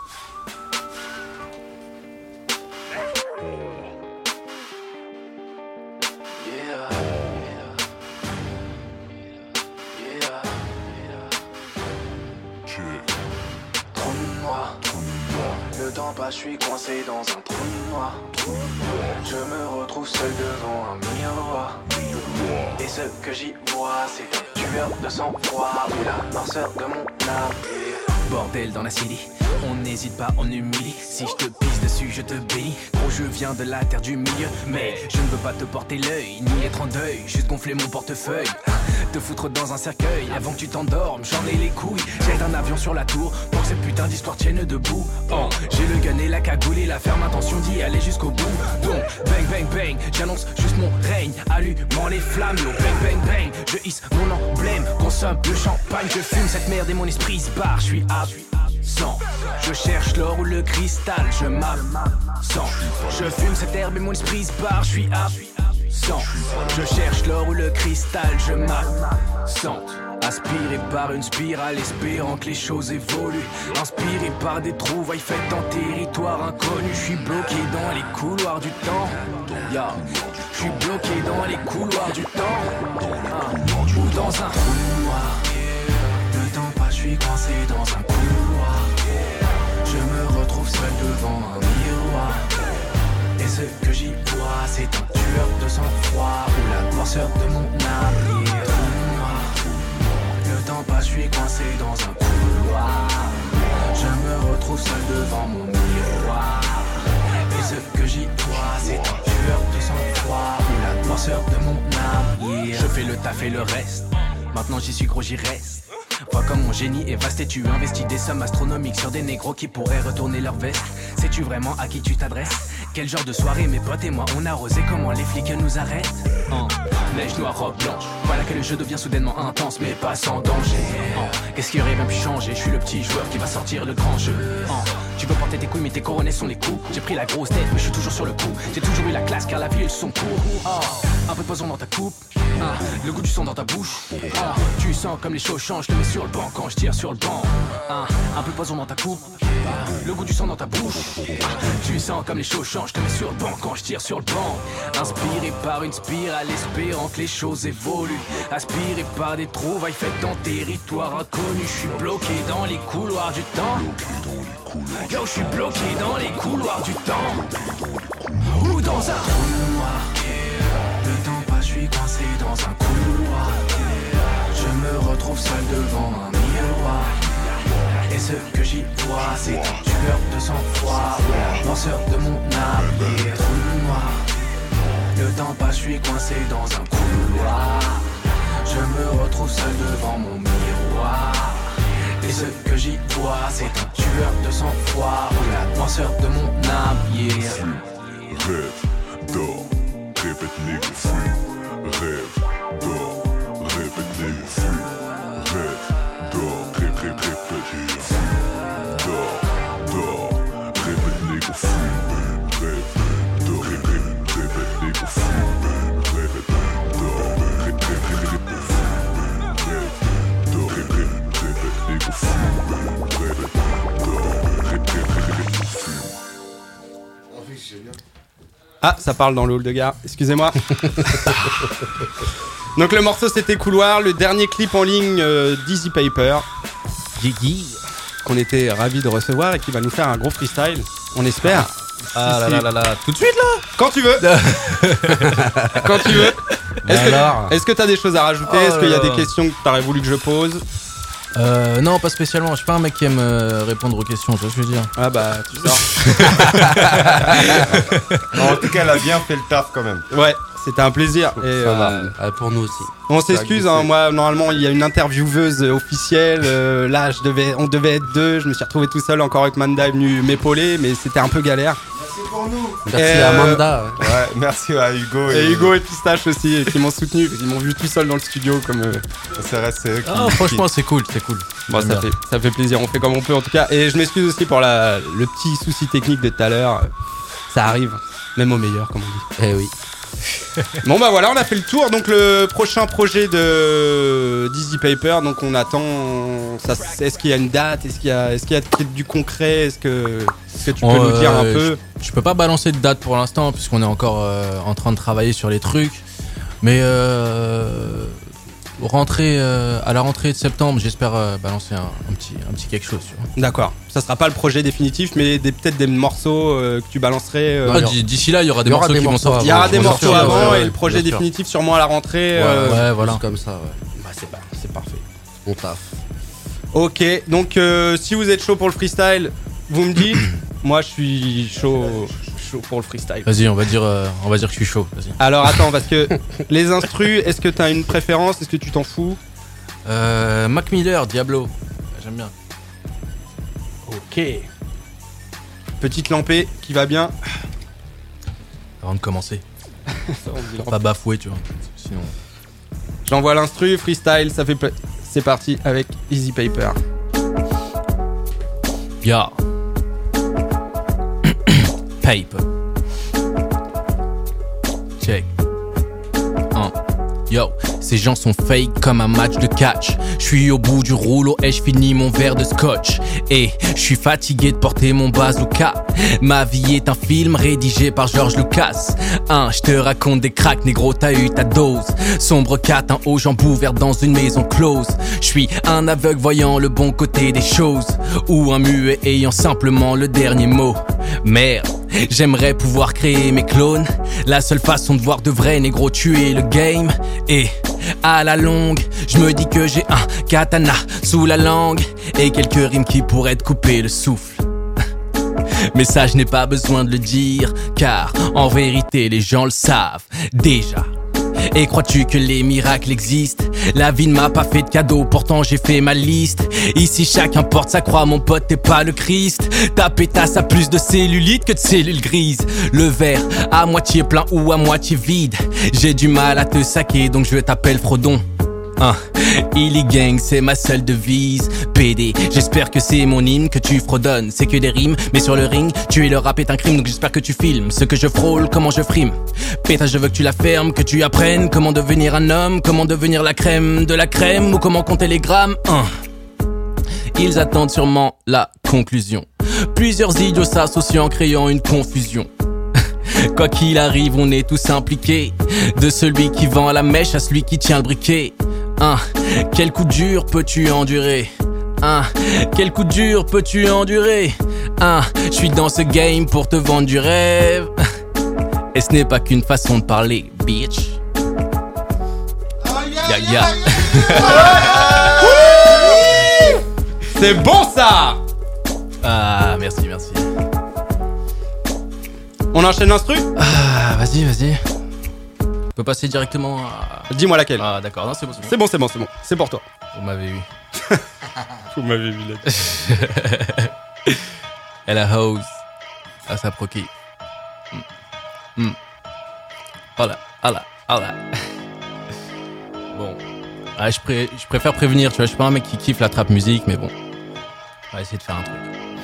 Je suis coincé dans un trou noir. Je me retrouve seul devant un miroir. Et ce que j'y vois, c'est un tueur de sang-froid. Et la noirceur de mon âme. bordel dans la city. On n'hésite pas, on humilie. Si je te pisse dessus, je te bénis. Gros, je viens de la terre du milieu, mais je ne veux pas te porter l'œil, ni être en deuil, juste gonfler mon portefeuille. Te foutre dans un cercueil avant que tu t'endormes, j'en ai les couilles. Jette un avion sur la tour pour que cette putain d'histoire tienne debout. Oh, j'ai le gun et la cagoule et la ferme intention d'y aller jusqu'au bout. Donc, bang bang bang, j'annonce juste mon règne, allumant les flammes. Yo, bang bang bang, je hisse mon emblème, consomme le champagne, je fume cette merde et mon esprit se barre. Je suis absent, je cherche l'or ou le cristal, je m'absente. Je fume cette herbe et mon esprit se barre. Je suis absent, je cherche l'or ou le cristal, je m'absente. Aspiré par une spirale, espérant que les choses évoluent. Inspiré par des trouvailles faites en territoire inconnu. Je suis bloqué dans les couloirs du temps. Je suis bloqué dans les couloirs du temps. Ou dans un trou noir. Le temps passe, je suis coincé dans un couloir. Je me retrouve seul devant un miroir. Et ce que j'y vois, c'est un tueur de sang-froid ou la noirceur de mon âme. Le temps passe, je suis coincé dans un couloir. Je me retrouve seul devant mon miroir. Et ce que j'y vois, c'est un tueur de sang-froid ou la noirceur de mon âme. Je fais le taf et le reste. Maintenant j'y suis gros, j'y reste. Vois comme mon génie est vaste et tu investis des sommes astronomiques sur des négros qui pourraient retourner leur veste. Sais-tu vraiment à qui tu t'adresses? Quel genre de soirée mes potes et moi on a arrosé, comment les flics nous arrêtent? Neige noire, robe blanche, voilà que le jeu devient soudainement intense mais pas sans danger. Qu'est-ce qui aurait bien pu changer? Je suis le petit joueur qui va sortir le grand jeu. Tu veux porter tes couilles mais tes coronets sont les coups. J'ai pris la grosse tête mais je suis toujours sur le coup. J'ai toujours eu la classe car la vie elle son cours. Un peu de poison dans ta coupe, le goût du sang dans ta bouche. Tu sens comme les choses changent, je te mets sur le banc quand je tire sur le banc. Un peu de poison dans ta coupe, le goût du sang dans ta bouche. Tu sens comme les choses changent, je te mets sur le banc quand je tire sur le banc. Inspiré par une spirale, espérant que les choses évoluent. Aspiré par des trouvailles faites en territoire inconnu. Je suis bloqué dans les couloirs du temps. Yo, je suis bloqué dans les couloirs du temps. Ou dans un trou noir. Le temps passe, je suis coincé dans un couloir. Je me retrouve seul devant un miroir. Et ce que j'y vois, c'est un tueur de sang-froid ou la noirceur de mon âme. Et trou noir. Le temps passe, je suis coincé dans un couloir. Je me retrouve seul devant mon miroir. Et ce que j'y vois, c'est un tueur de sang-froid ou la noirceur de mon âme. Rêve, dors, répète, nigga, fuis. Rêve, dors, répète, nigga, fuis. Rêve, dors, répète, fuis. Dors, répète, nigga, fuis. Rêve, dors, répète, nigga, fuis. Rêve, dors, répète, fuis. Rêve, dors, répète, nigga, fuis. Rêve, dors, répète, fuis. Ah, ça parle dans le hall de gare, excusez-moi. Donc le morceau c'était Couloir, le dernier clip en ligne d'Easy Paper. Qu'on était ravis de recevoir et qui va nous faire un gros freestyle, on espère. Ah là là là, tout de suite là. Quand tu veux. Quand tu veux. Est-ce que t'as des choses à rajouter? Est-ce qu'il y a des questions que t'aurais voulu que je pose? Non, pas spécialement. Je suis pas un mec qui aime répondre aux questions, tu vois ce que je veux dire. Ah bah, tu sors. En tout cas, elle a bien fait le taf quand même. Ouais, c'était un plaisir. Et ça va. Pour nous aussi. On s'excuse, hein, moi, normalement, il y a une intervieweuse officielle. Là, on devait être deux. Je me suis retrouvé tout seul. Encore avec Manda est venu m'épauler, mais c'était un peu galère. Merci pour nous. Merci à Amanda. Ouais, merci à Hugo. Et Hugo et Pistache aussi, qui m'ont soutenu. Ils m'ont vu tout seul dans le studio. Comme. C'est eux qui. Franchement, c'est cool, c'est cool. Bon, ça fait plaisir. On fait comme on peut en tout cas. Et je m'excuse aussi pour le petit souci technique de tout à l'heure. Ça arrive, même au meilleur, comme on dit. Eh oui. Bon bah voilà, on a fait le tour. Donc le prochain projet de Easy Paper, donc on attend. Est-ce qu'il y a une date? Est-ce qu'il y a peut-être du concret? Est-ce que tu peux nous dire un peu? Je peux pas balancer de date pour l'instant puisqu'on est encore en train de travailler sur les trucs. Mais à la rentrée de septembre, j'espère balancer un petit quelque chose. Tu vois. D'accord. Ça sera pas le projet définitif, mais peut-être des morceaux que tu balancerais. D'ici là, il y aura des morceaux qui vont sortir. Il y aura des morceaux avant et le projet définitif sûrement à la rentrée. Ouais, voilà. Comme ça, ouais. Bah, c'est parfait. On taffe. Ok, donc si vous êtes chaud pour le freestyle, vous me dites. Moi, je suis chaud pour le freestyle. Vas-y, on va dire que je suis chaud. Vas-y. Alors attends, parce que les instrus, est-ce que t'as une préférence? Est-ce que tu t'en fous? Mac Miller, Diablo. J'aime bien. Ok. Petite lampée qui va bien. Avant de commencer. Pour pas bafouer, tu vois. Sinon. J'envoie l'instru, freestyle, ça fait c'est parti avec Easy Paper. Yeah. Paper. Check. Yo, ces gens sont fake comme un match de catch. Je suis au bout du rouleau et je finis mon verre de scotch. Et je suis fatigué de porter mon bazooka. Ma vie est un film rédigé par George Lucas. Je te raconte des cracks, négro, t'as eu ta dose. Sombre catin aux jambes ouvertes dans une maison close. Je suis un aveugle voyant le bon côté des choses, ou un muet ayant simplement le dernier mot. Merde, j'aimerais pouvoir créer mes clones. La seule façon de voir de vrais négros tuer le game. Et à la longue, je me dis que j'ai un katana sous la langue et quelques rimes qui pourraient te couper le souffle. Mais ça, je n'ai pas besoin de le dire, car en vérité, les gens le savent déjà. Et crois-tu que les miracles existent? La vie ne m'a pas fait de cadeau, pourtant j'ai fait ma liste. Ici chacun porte sa croix, mon pote, t'es pas le Christ. Ta pétasse a plus de cellulite que de cellules grises. Le verre à moitié plein ou à moitié vide. J'ai du mal à te saquer, donc je t'appelle Frodon. Illy Gang, c'est ma seule devise. PD, j'espère que c'est mon hymne que tu fredonnes. C'est que des rimes, mais sur le ring, tuer le rap est un crime. Donc j'espère que tu filmes ce que je frôle, comment je frime. Pétage, je veux que tu la fermes, que tu apprennes comment devenir un homme, comment devenir la crème de la crème, ou comment compter les grammes. Ils attendent sûrement la conclusion. Plusieurs idiots s'associent en créant une confusion. Quoi qu'il arrive, on est tous impliqués. De celui qui vend la mèche à celui qui tient le briquet. Quel coup dur peux-tu endurer? Quel coup dur peux-tu endurer? Je suis dans ce game pour te vendre du rêve. Et ce n'est pas qu'une façon de parler, bitch. Ya. C'est bon ça! Merci. On enchaîne l'instru? Vas-y. On peut passer directement à... Dis-moi laquelle. D'accord, non, c'est bon. C'est bon. C'est pour toi. Vous m'avez eu. Vous m'avez vu là. Elle a hose. À sa proquille. Voilà. Bon. Je préfère prévenir, tu vois, je suis pas un mec qui kiffe la trap musique, mais bon. On va essayer de faire un truc.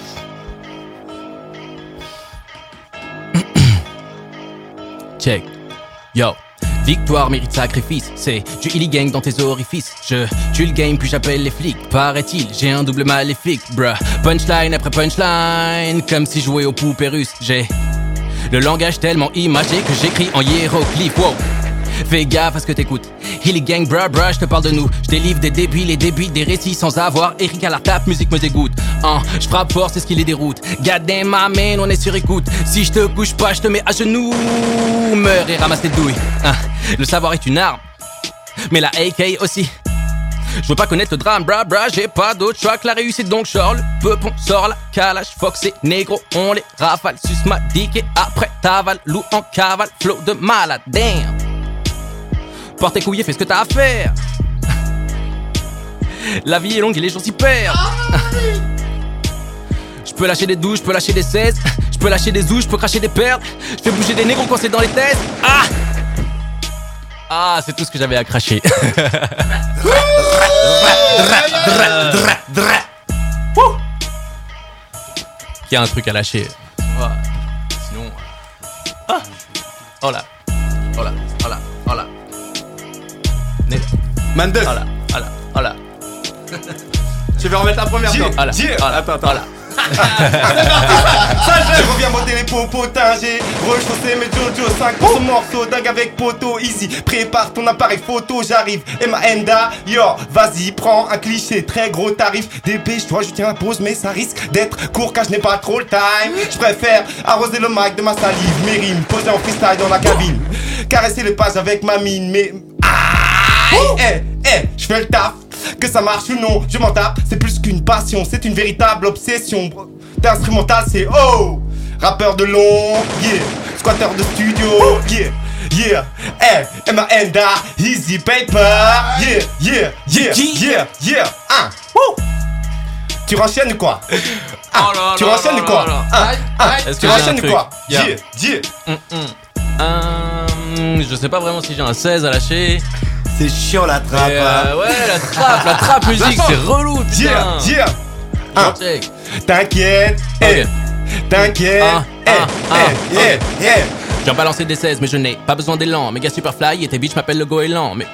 Check. Yo. Victoire mérite sacrifice, c'est du Illy Gang dans tes orifices. Je tue le game puis j'appelle les flics. Paraît-il, j'ai un double maléfique, bruh. Punchline après punchline, comme si je jouais aux poupées russes. J'ai le langage tellement imagé que j'écris en hiéroglyphe. Wow. Fais gaffe à ce que t'écoutes. Illy Gang, bruh, je te parle de nous. Je délivre des débuts, les débuts, des récits sans avoir. Eric à la tape, musique me dégoûte. Je frappe fort, c'est ce qui les déroute. God damn my man, on est sur écoute. Si je te couche pas, je te mets à genoux. Meurs et ramasse tes douilles. Le savoir est une arme, mais la AK aussi. Je veux pas connaître le drame, bruh, j'ai pas d'autre choix que la réussite. Donc sors le peupon, sors la calage. Fox et négro, on les rafale. Suce ma dick et après t'avales. Loup en cavale, flow de malade, damn. Porte tes couilles et fais ce que t'as à faire. La vie est longue et les jours s'y perdent. Je peux lâcher des douches, je peux lâcher des 16. Je peux lâcher des ouches, je peux cracher des perles. Je fais bouger des négros coincés dans les têtes. C'est tout ce que j'avais à cracher. Qu'il y a un truc à lâcher. Sinon... Oh là. Man 2. Oh là. Tu veux remettre la première fois? Attends. Ça je reviens monter les popotins. J'ai rechaussé mes Jojo 5 pour ce morceau dingue avec poto easy. Prépare ton appareil photo, j'arrive. Et ma enda, yo, vas-y, prends un cliché, très gros tarif. Dépêche-toi, je tiens la pause, mais ça risque d'être court car je n'ai pas trop le time. Je préfère arroser le mic de ma salive, mes rimes posées en freestyle dans la cabine. Caresser les pages avec ma mine, mais je fais le taf. Que ça marche ou non, je m'en tape. C'est plus qu'une passion, c'est une véritable obsession. T'es instrumental, c'est oh. Rappeur de long, yeah. Squatter de studio, yeah. Yeah, M-A-N-D-A, easy paper. Yeah, yeah, yeah, yeah, yeah. Woo. Tu renchaînes quoi? Tu renchaînes quoi? Est-ce que tu renchaînes quoi? Yeah, yeah. Je sais pas vraiment si j'ai un 16 à lâcher. C'est chiant la trappe. Ouais, la trappe musique, c'est relou. Yeah, yeah. T'inquiète, okay. T'inquiète, J'ai balancé des 16, mais je n'ai pas besoin d'élan. Méga Superfly et tes bitches m'appellent le goéland. Mais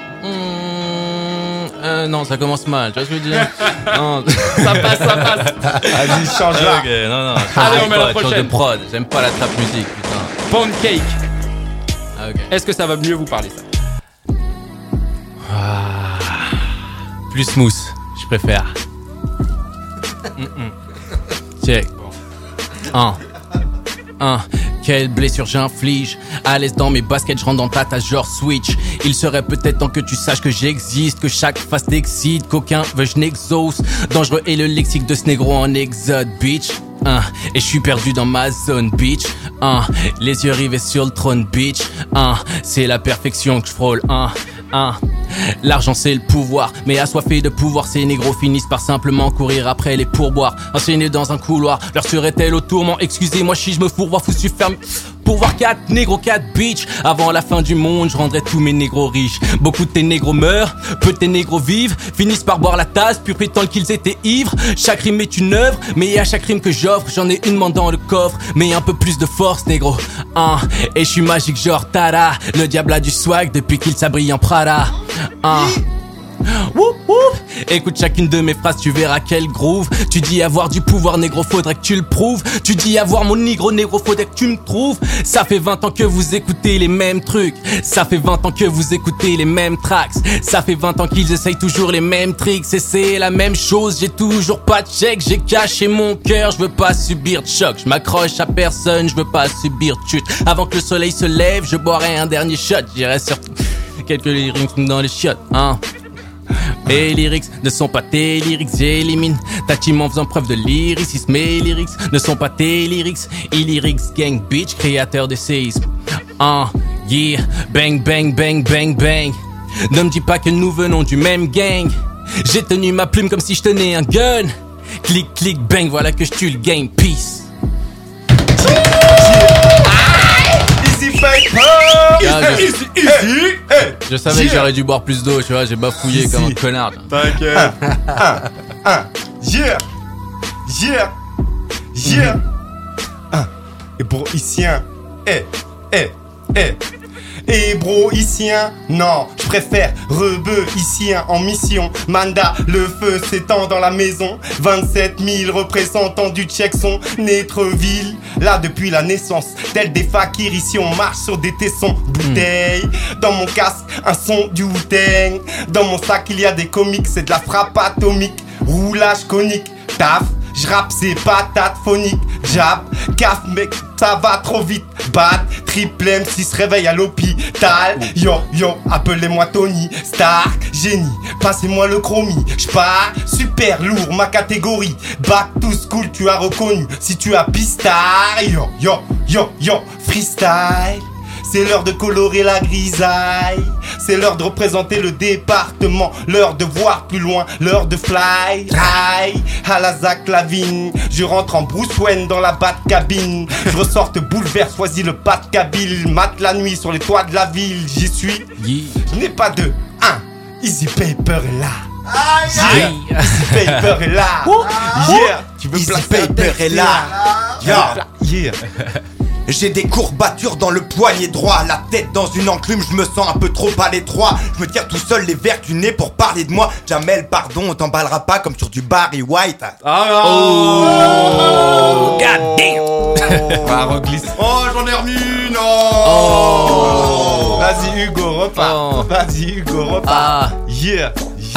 non, ça commence mal, tu vois ce que je veux dire? Non. Ça passe. Vas-y, change là. Ok, non. Allez, on met la prochaine. Change de prod, j'aime pas la trap musique, putain. Pound Cake. Okay. Est-ce que ça va mieux vous parler ça? Plus smooth, je préfère. Check. Quelle blessure j'inflige. À l'aise dans mes baskets, je rentre dans ta genre switch. Il serait peut-être temps que tu saches que j'existe, que chaque phase t'excite, qu'aucun veuille je n'exauce. Dangereux est le lexique de ce négro en exode, bitch. Et je suis perdu dans ma zone, bitch. Les yeux rivés sur le trône, bitch. C'est la perfection que je frôle. L'argent c'est le pouvoir, mais assoiffés de pouvoir, ces négros finissent par simplement courir après les pourboires. Enchaînés dans un couloir, leur serait-elle au tourment? Excusez-moi si je me fourvoie, foutu ferme. Pour voir 4 négros, 4 bitch. Avant la fin du monde, je rendrai tous mes négros riches. Beaucoup de tes négros meurent, peu de tes négros vivent. Finissent par boire la tasse, puis prétendent qu'ils étaient ivres. Chaque rime est une œuvre, mais à chaque rime que j'offre, j'en ai une main dans le coffre. Mais un peu plus de force, négro. Et je suis magique genre Tada. Le diable a du swag depuis qu'il s'abrille en Prada. Woup woup. Écoute chacune de mes phrases, tu verras quel groove. Tu dis avoir du pouvoir, négro, faudrait que tu le prouves. Tu dis avoir mon négro, faudrait que tu me trouves. Ça fait 20 ans que vous écoutez les mêmes trucs. Ça fait 20 ans que vous écoutez les mêmes tracks. Ça fait 20 ans qu'ils essayent toujours les mêmes tricks. Et c'est la même chose, j'ai toujours pas de chèque. J'ai caché mon cœur, je veux pas subir de choc. Je m'accroche à personne, je veux pas subir de chute. Avant que le soleil se lève, je boirai un dernier shot. J'irai surtout quelques lyrics dans les chiottes, Mes lyrics ne sont pas tes lyrics, j'élimine ta team en faisant preuve de lyricisme. Mes lyrics ne sont pas tes lyrics, lyrics gang bitch, créateur de séisme. Yeah, bang bang bang bang bang. Ne me dis pas que nous venons du même gang. J'ai tenu ma plume comme si je tenais un gun. Clic clic bang, voilà que je tue le game, peace. Je savais que j'aurais dû boire plus d'eau, tu vois, j'ai bafouillé comme un connard. T'inquiète. Yeah. Hébroïcien. Hébroïcien, non, je préfère rebeuïcien en mission. Manda, le feu s'étend dans la maison. 27 000 représentants du Tchèque sont Netreville. Là depuis la naissance, tel des fakirs ici on marche sur des tessons. Bouteille, dans mon casque, un son du Wu-Tang. Dans mon sac il y a des comics, c'est de la frappe atomique. Roulage conique, taf. J'rappe ces patates phoniques, jab, caf mec, ça va trop vite. Bat, triple M, si se réveille à l'hôpital. Yo, appelez-moi Tony Stark, génie, passez-moi le chromie. J'pars, super lourd, ma catégorie. Back to school, tu as reconnu. Si tu as pistar, yo, freestyle. C'est l'heure de colorer la grisaille. C'est l'heure de représenter le département. L'heure de voir plus loin. L'heure de fly high. À la Zach Lavine. Je rentre en Bruce Wayne dans la Batcabine. Je ressorte bouleverse, choisis le pas de Kabyle. Mate la nuit sur les toits de la ville. J'y suis. Je n'ai pas de Easy Paper est là. Easy Paper est là. Tu veux Easy Paper est là. Yeah. J'ai des courbatures dans le poignet droit. La tête dans une enclume, je me sens un peu trop à l'étroit. Je me tire tout seul les verres du nez pour parler de moi. Jamel, pardon, on t'emballera pas comme sur du Barry White. Oh, god damn. Oh, j'en ai remis une. Oh. Vas-y Hugo, repars. Yeah.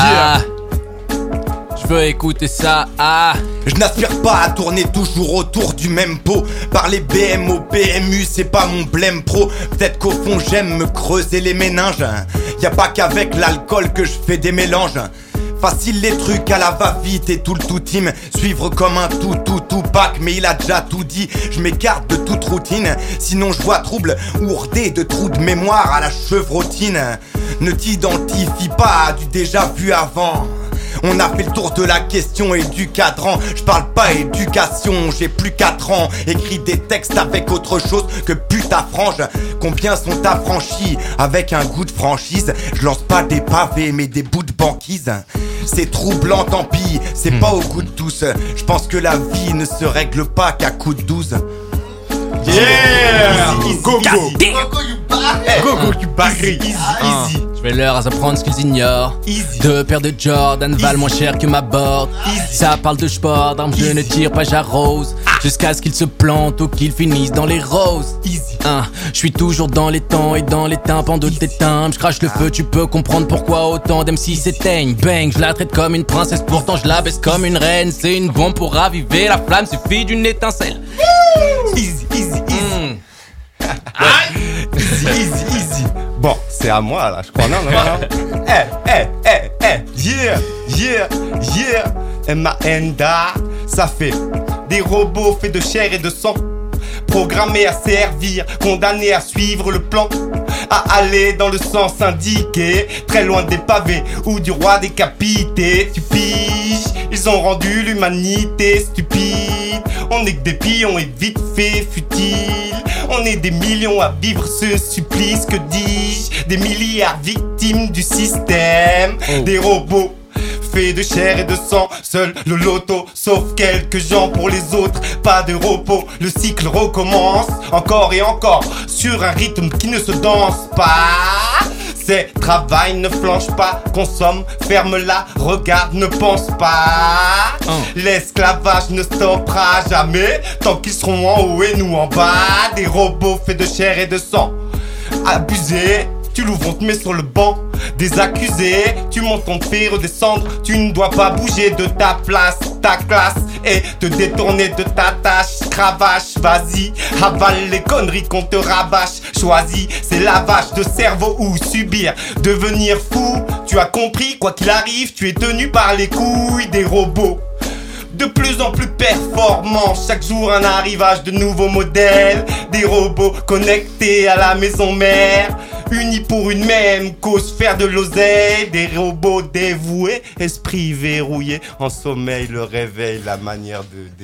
Je veux écouter ça, Je n'aspire pas à tourner toujours autour du même pot. Parler BM au PMU, c'est pas mon blême pro. Peut-être qu'au fond j'aime me creuser les méninges. Y'a pas qu'avec l'alcool que je fais des mélanges. Facile les trucs à la va-vite et tout le tout team. Suivre comme un tout pack, mais il a déjà tout dit. Je m'écarte de toute routine, sinon je vois trouble ourdé de trous de mémoire à la chevrotine. Ne t'identifie pas à du déjà vu avant. On a fait le tour de la question et du cadran. Je parle pas éducation, j'ai plus 4 ans. Écris des textes avec autre chose que putain frange. Combien sont affranchis avec un goût de franchise? Je lance pas des pavés mais des bouts de banquise. C'est troublant, tant pis, c'est pas au goût de tous. Je pense que la vie ne se règle pas qu'à coup de 12. Yeah! Go, go! Go, you bagri! Easy. Je vais leur apprendre ce qu'ils ignorent. Deux paires de Jordan valent moins cher que ma board. Ça parle de sport, d'armes je ne tire pas, j'arrose. Jusqu'à ce qu'ils se plantent ou qu'ils finissent dans les roses. Je suis toujours dans les temps et dans les tympans de tes timbres. Je crache le feu, tu peux comprendre pourquoi autant d'MC s'éteignent. Bang, je la traite comme une princesse, pourtant je la baisse comme une reine. C'est une bombe pour raviver la flamme, suffit d'une étincelle. Easy. Easy. Bon, c'est à moi là, je crois. Non. Yeah. Manda, ça fait des robots faits de chair et de sang, programmés à servir, condamnés à suivre le plan, à aller dans le sens indiqué, très loin des pavés ou du roi décapité. Tu piges, ils ont rendu l'humanité stupide. On est que des pions et vite fait futile. On est des millions à vivre ce supplice, que dis-je? Des milliards victimes du système. Des robots faits de chair et de sang, seul le loto sauve quelques gens. Pour les autres, pas de repos, le cycle recommence encore et encore, sur un rythme qui ne se danse pas. C'est travail, ne flanche pas, consomme, ferme-la, regarde, ne pense pas. L'esclavage ne stoppera jamais, tant qu'ils seront en haut et nous en bas. Des robots faits de chair et de sang, abusés. Tu l'ouvres, on te met sur le banc des accusés. Tu montes, on te fait redescendre. Tu ne dois pas bouger de ta place. Ta classe et te détourner de ta tâche. Cravache, vas-y, avale les conneries qu'on te rabâche. Choisis, c'est lavage de cerveau ou subir, devenir fou. Tu as compris, quoi qu'il arrive, tu es tenu par les couilles. Des robots de plus en plus performants, chaque jour un arrivage de nouveaux modèles. Des robots connectés à la maison mère, unis pour une même cause, faire de l'oseille. Des robots dévoués, esprit verrouillé, en sommeil le réveil, la manière de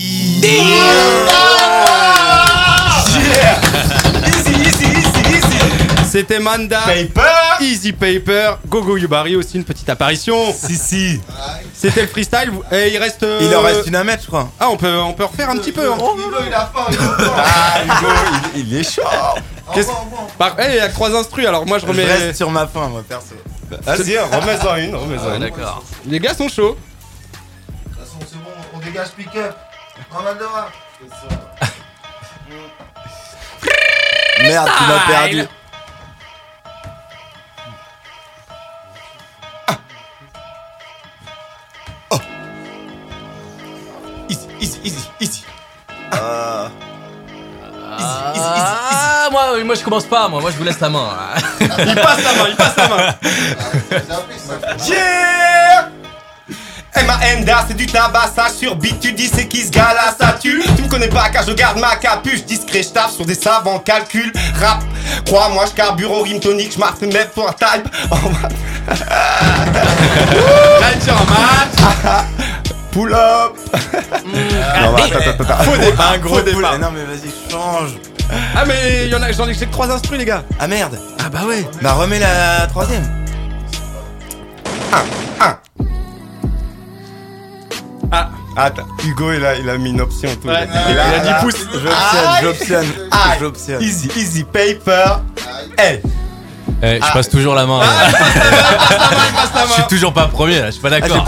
C'était Manda Paper. Easy Paper. Gogo Yubari aussi, une petite apparition. Si. C'était le freestyle. Et il reste. Il en reste une à mettre, je crois. Ah, on peut refaire un petit peu. Hugo, il a faim. Hugo, il est chaud. Il y a 3 instrus, alors moi je remets. Je reste sur ma faim, moi, perso. Vas-y, remets-en une. D'accord. Les gars sont chauds. De toute façon, c'est bon, on dégage pick-up. Normal de rap. Merde, tu m'as perdu. Easy. Moi je commence pas, moi je vous laisse la main. Il passe la main. Yeah! Manda, c'est du tabassage sur beat, tu dis c'est qui ce gars là, ça tue. Tu me connais pas car je garde ma capuche, discret, je tape sur des savants calculs. Rap, crois-moi, je carbure au rime tonique, je marque mes pour un type. Pull up. Non, attends. Faux départ, un gros départ. Non mais vas-y, change. Ah mais j'en ai que 3 instrus les gars. Ah merde. Ah bah ouais. Bah remets la 3ème. 1. Attends, Hugo il a mis une option tout. Ouais, il a 10 pouces. J'optionne. Easy paper. Hey. Je passe toujours la main. Je suis toujours pas premier là, je suis pas d'accord.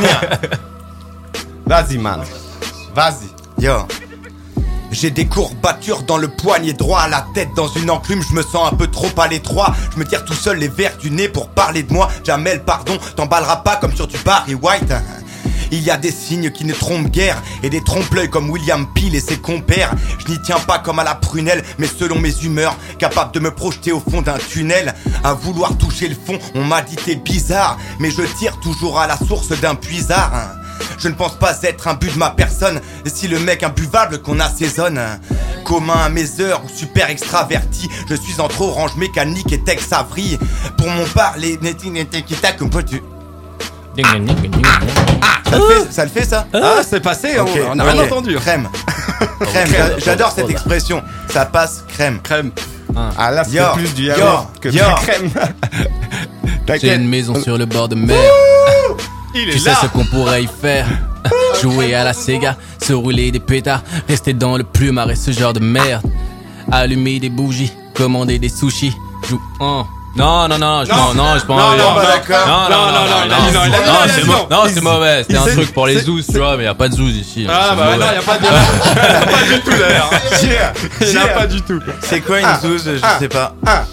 Vas-y man. Vas-y. Yo. J'ai des courbatures dans le poignet droit, la tête dans une enclume, je me sens un peu trop à l'étroit. Je me tire tout seul les verres du nez pour parler de moi. Jamel, pardon, t'emballeras pas comme sur du Barry White. Il y a des signes qui ne trompent guère et des trompe-l'œil comme William Peel et ses compères. Je n'y tiens pas comme à la prunelle, mais selon mes humeurs, capable de me projeter au fond d'un tunnel. À vouloir toucher le fond, on m'a dit t'es bizarre, mais je tire toujours à la source d'un puisard. Je ne pense pas être un but de ma personne, si le mec imbuvable qu'on assaisonne. Commun à mes heures ou super extraverti, je suis entre Orange Mécanique et Tex Avery. Pour mon parler, comme quoi tu... ça le fait ça? Ah, c'est passé, okay. On a rien entendu. Crème. Crème, j'adore cette expression. Ça passe crème. Crème. Ah là, c'est plus du yaourt que de la crème. J'ai une maison sur le bord de mer. Tu sais ce qu'on pourrait y faire? Jouer à la Sega, se rouler des pétards, rester dans le plumaré, ce genre de merde. Allumer des bougies, commander des sushis. Non, c'est mauvais. C'était un truc pour les zouz, tu vois, mais y a pas de zouz ici. Ah bah non, y a pas de pas du tout d'ailleurs. Il y a pas du tout. C'est quoi une zouz? Je sais pas.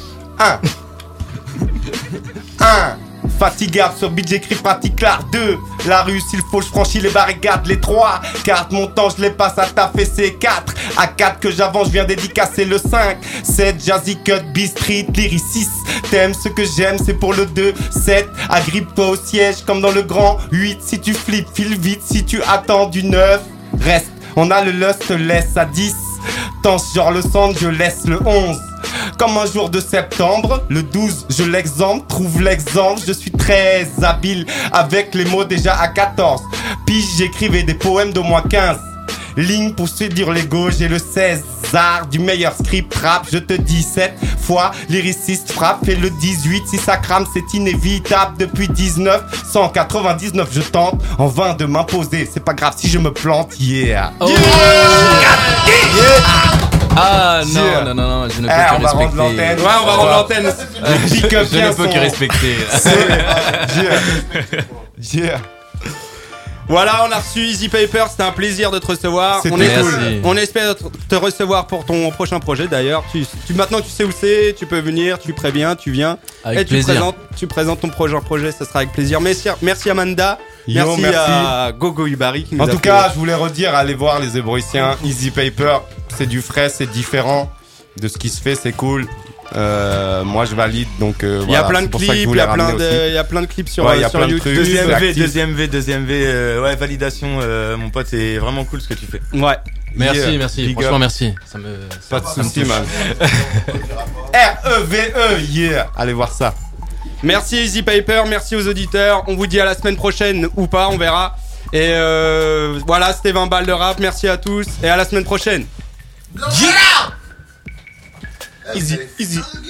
Fatigable sur beat, j'écris particular 2. La rue, s'il faut, je franchis les barricades. Les 3 cartes, mon temps, je les passe à taffer. C'est 4 à 4 que j'avance, je viens dédicacer le 5. 7, Jazzy Cut, B-Street, Lyricis. T'aimes ce que j'aime, c'est pour le 2. 7, agrippe-toi au siège comme dans le grand. 8, si tu flippes, file vite. Si tu attends du 9, reste. On a le lust, laisse à 10. Tense genre le centre, je laisse le 11. Comme un jour de septembre, le 12, je l'exemple, trouve l'exemple, je suis très habile avec les mots déjà à 14. Puis j'écrivais des poèmes d'au moins 15 lignes pour séduire l'ego, j'ai le César du meilleur script rap, je te dis 7 fois, lyriciste frappe, et le 18, si ça crame c'est inévitable, depuis 1999 je tente en vain de m'imposer, c'est pas grave si je me plante, yeah. Oh. Ah non, je ne peux que respecter. On va rendre l'antenne. Ouais, on va rendre l'antenne. Je ne peux que respecter. Yeah. Voilà, on a reçu Easy Paper, c'était un plaisir de te recevoir. On espère te recevoir pour ton prochain projet d'ailleurs. Maintenant tu sais où c'est, tu peux venir, tu préviens, tu viens. Avec plaisir. Tu présentes ton projet, ça sera avec plaisir. Merci Amanda. Merci à Gogo Ubari qui nous en tout cas, je voulais redire, allez voir les Zébruitiens. Easy Paper, c'est du frais, c'est différent de ce qui se fait, c'est cool. Moi je valide, donc il y a plein de clips, il y a plein de clips sur YouTube. Deuxième V, ouais, validation, mon pote, c'est vraiment cool ce que tu fais. Ouais. Merci, franchement merci. Pas de soucis, man. REVE, yeah. Allez voir ça. Merci Easy Paper, merci aux auditeurs. On vous dit à la semaine prochaine ou pas, on verra. Et voilà, c'était 20 balles de rap. Merci à tous et à la semaine prochaine. Easy.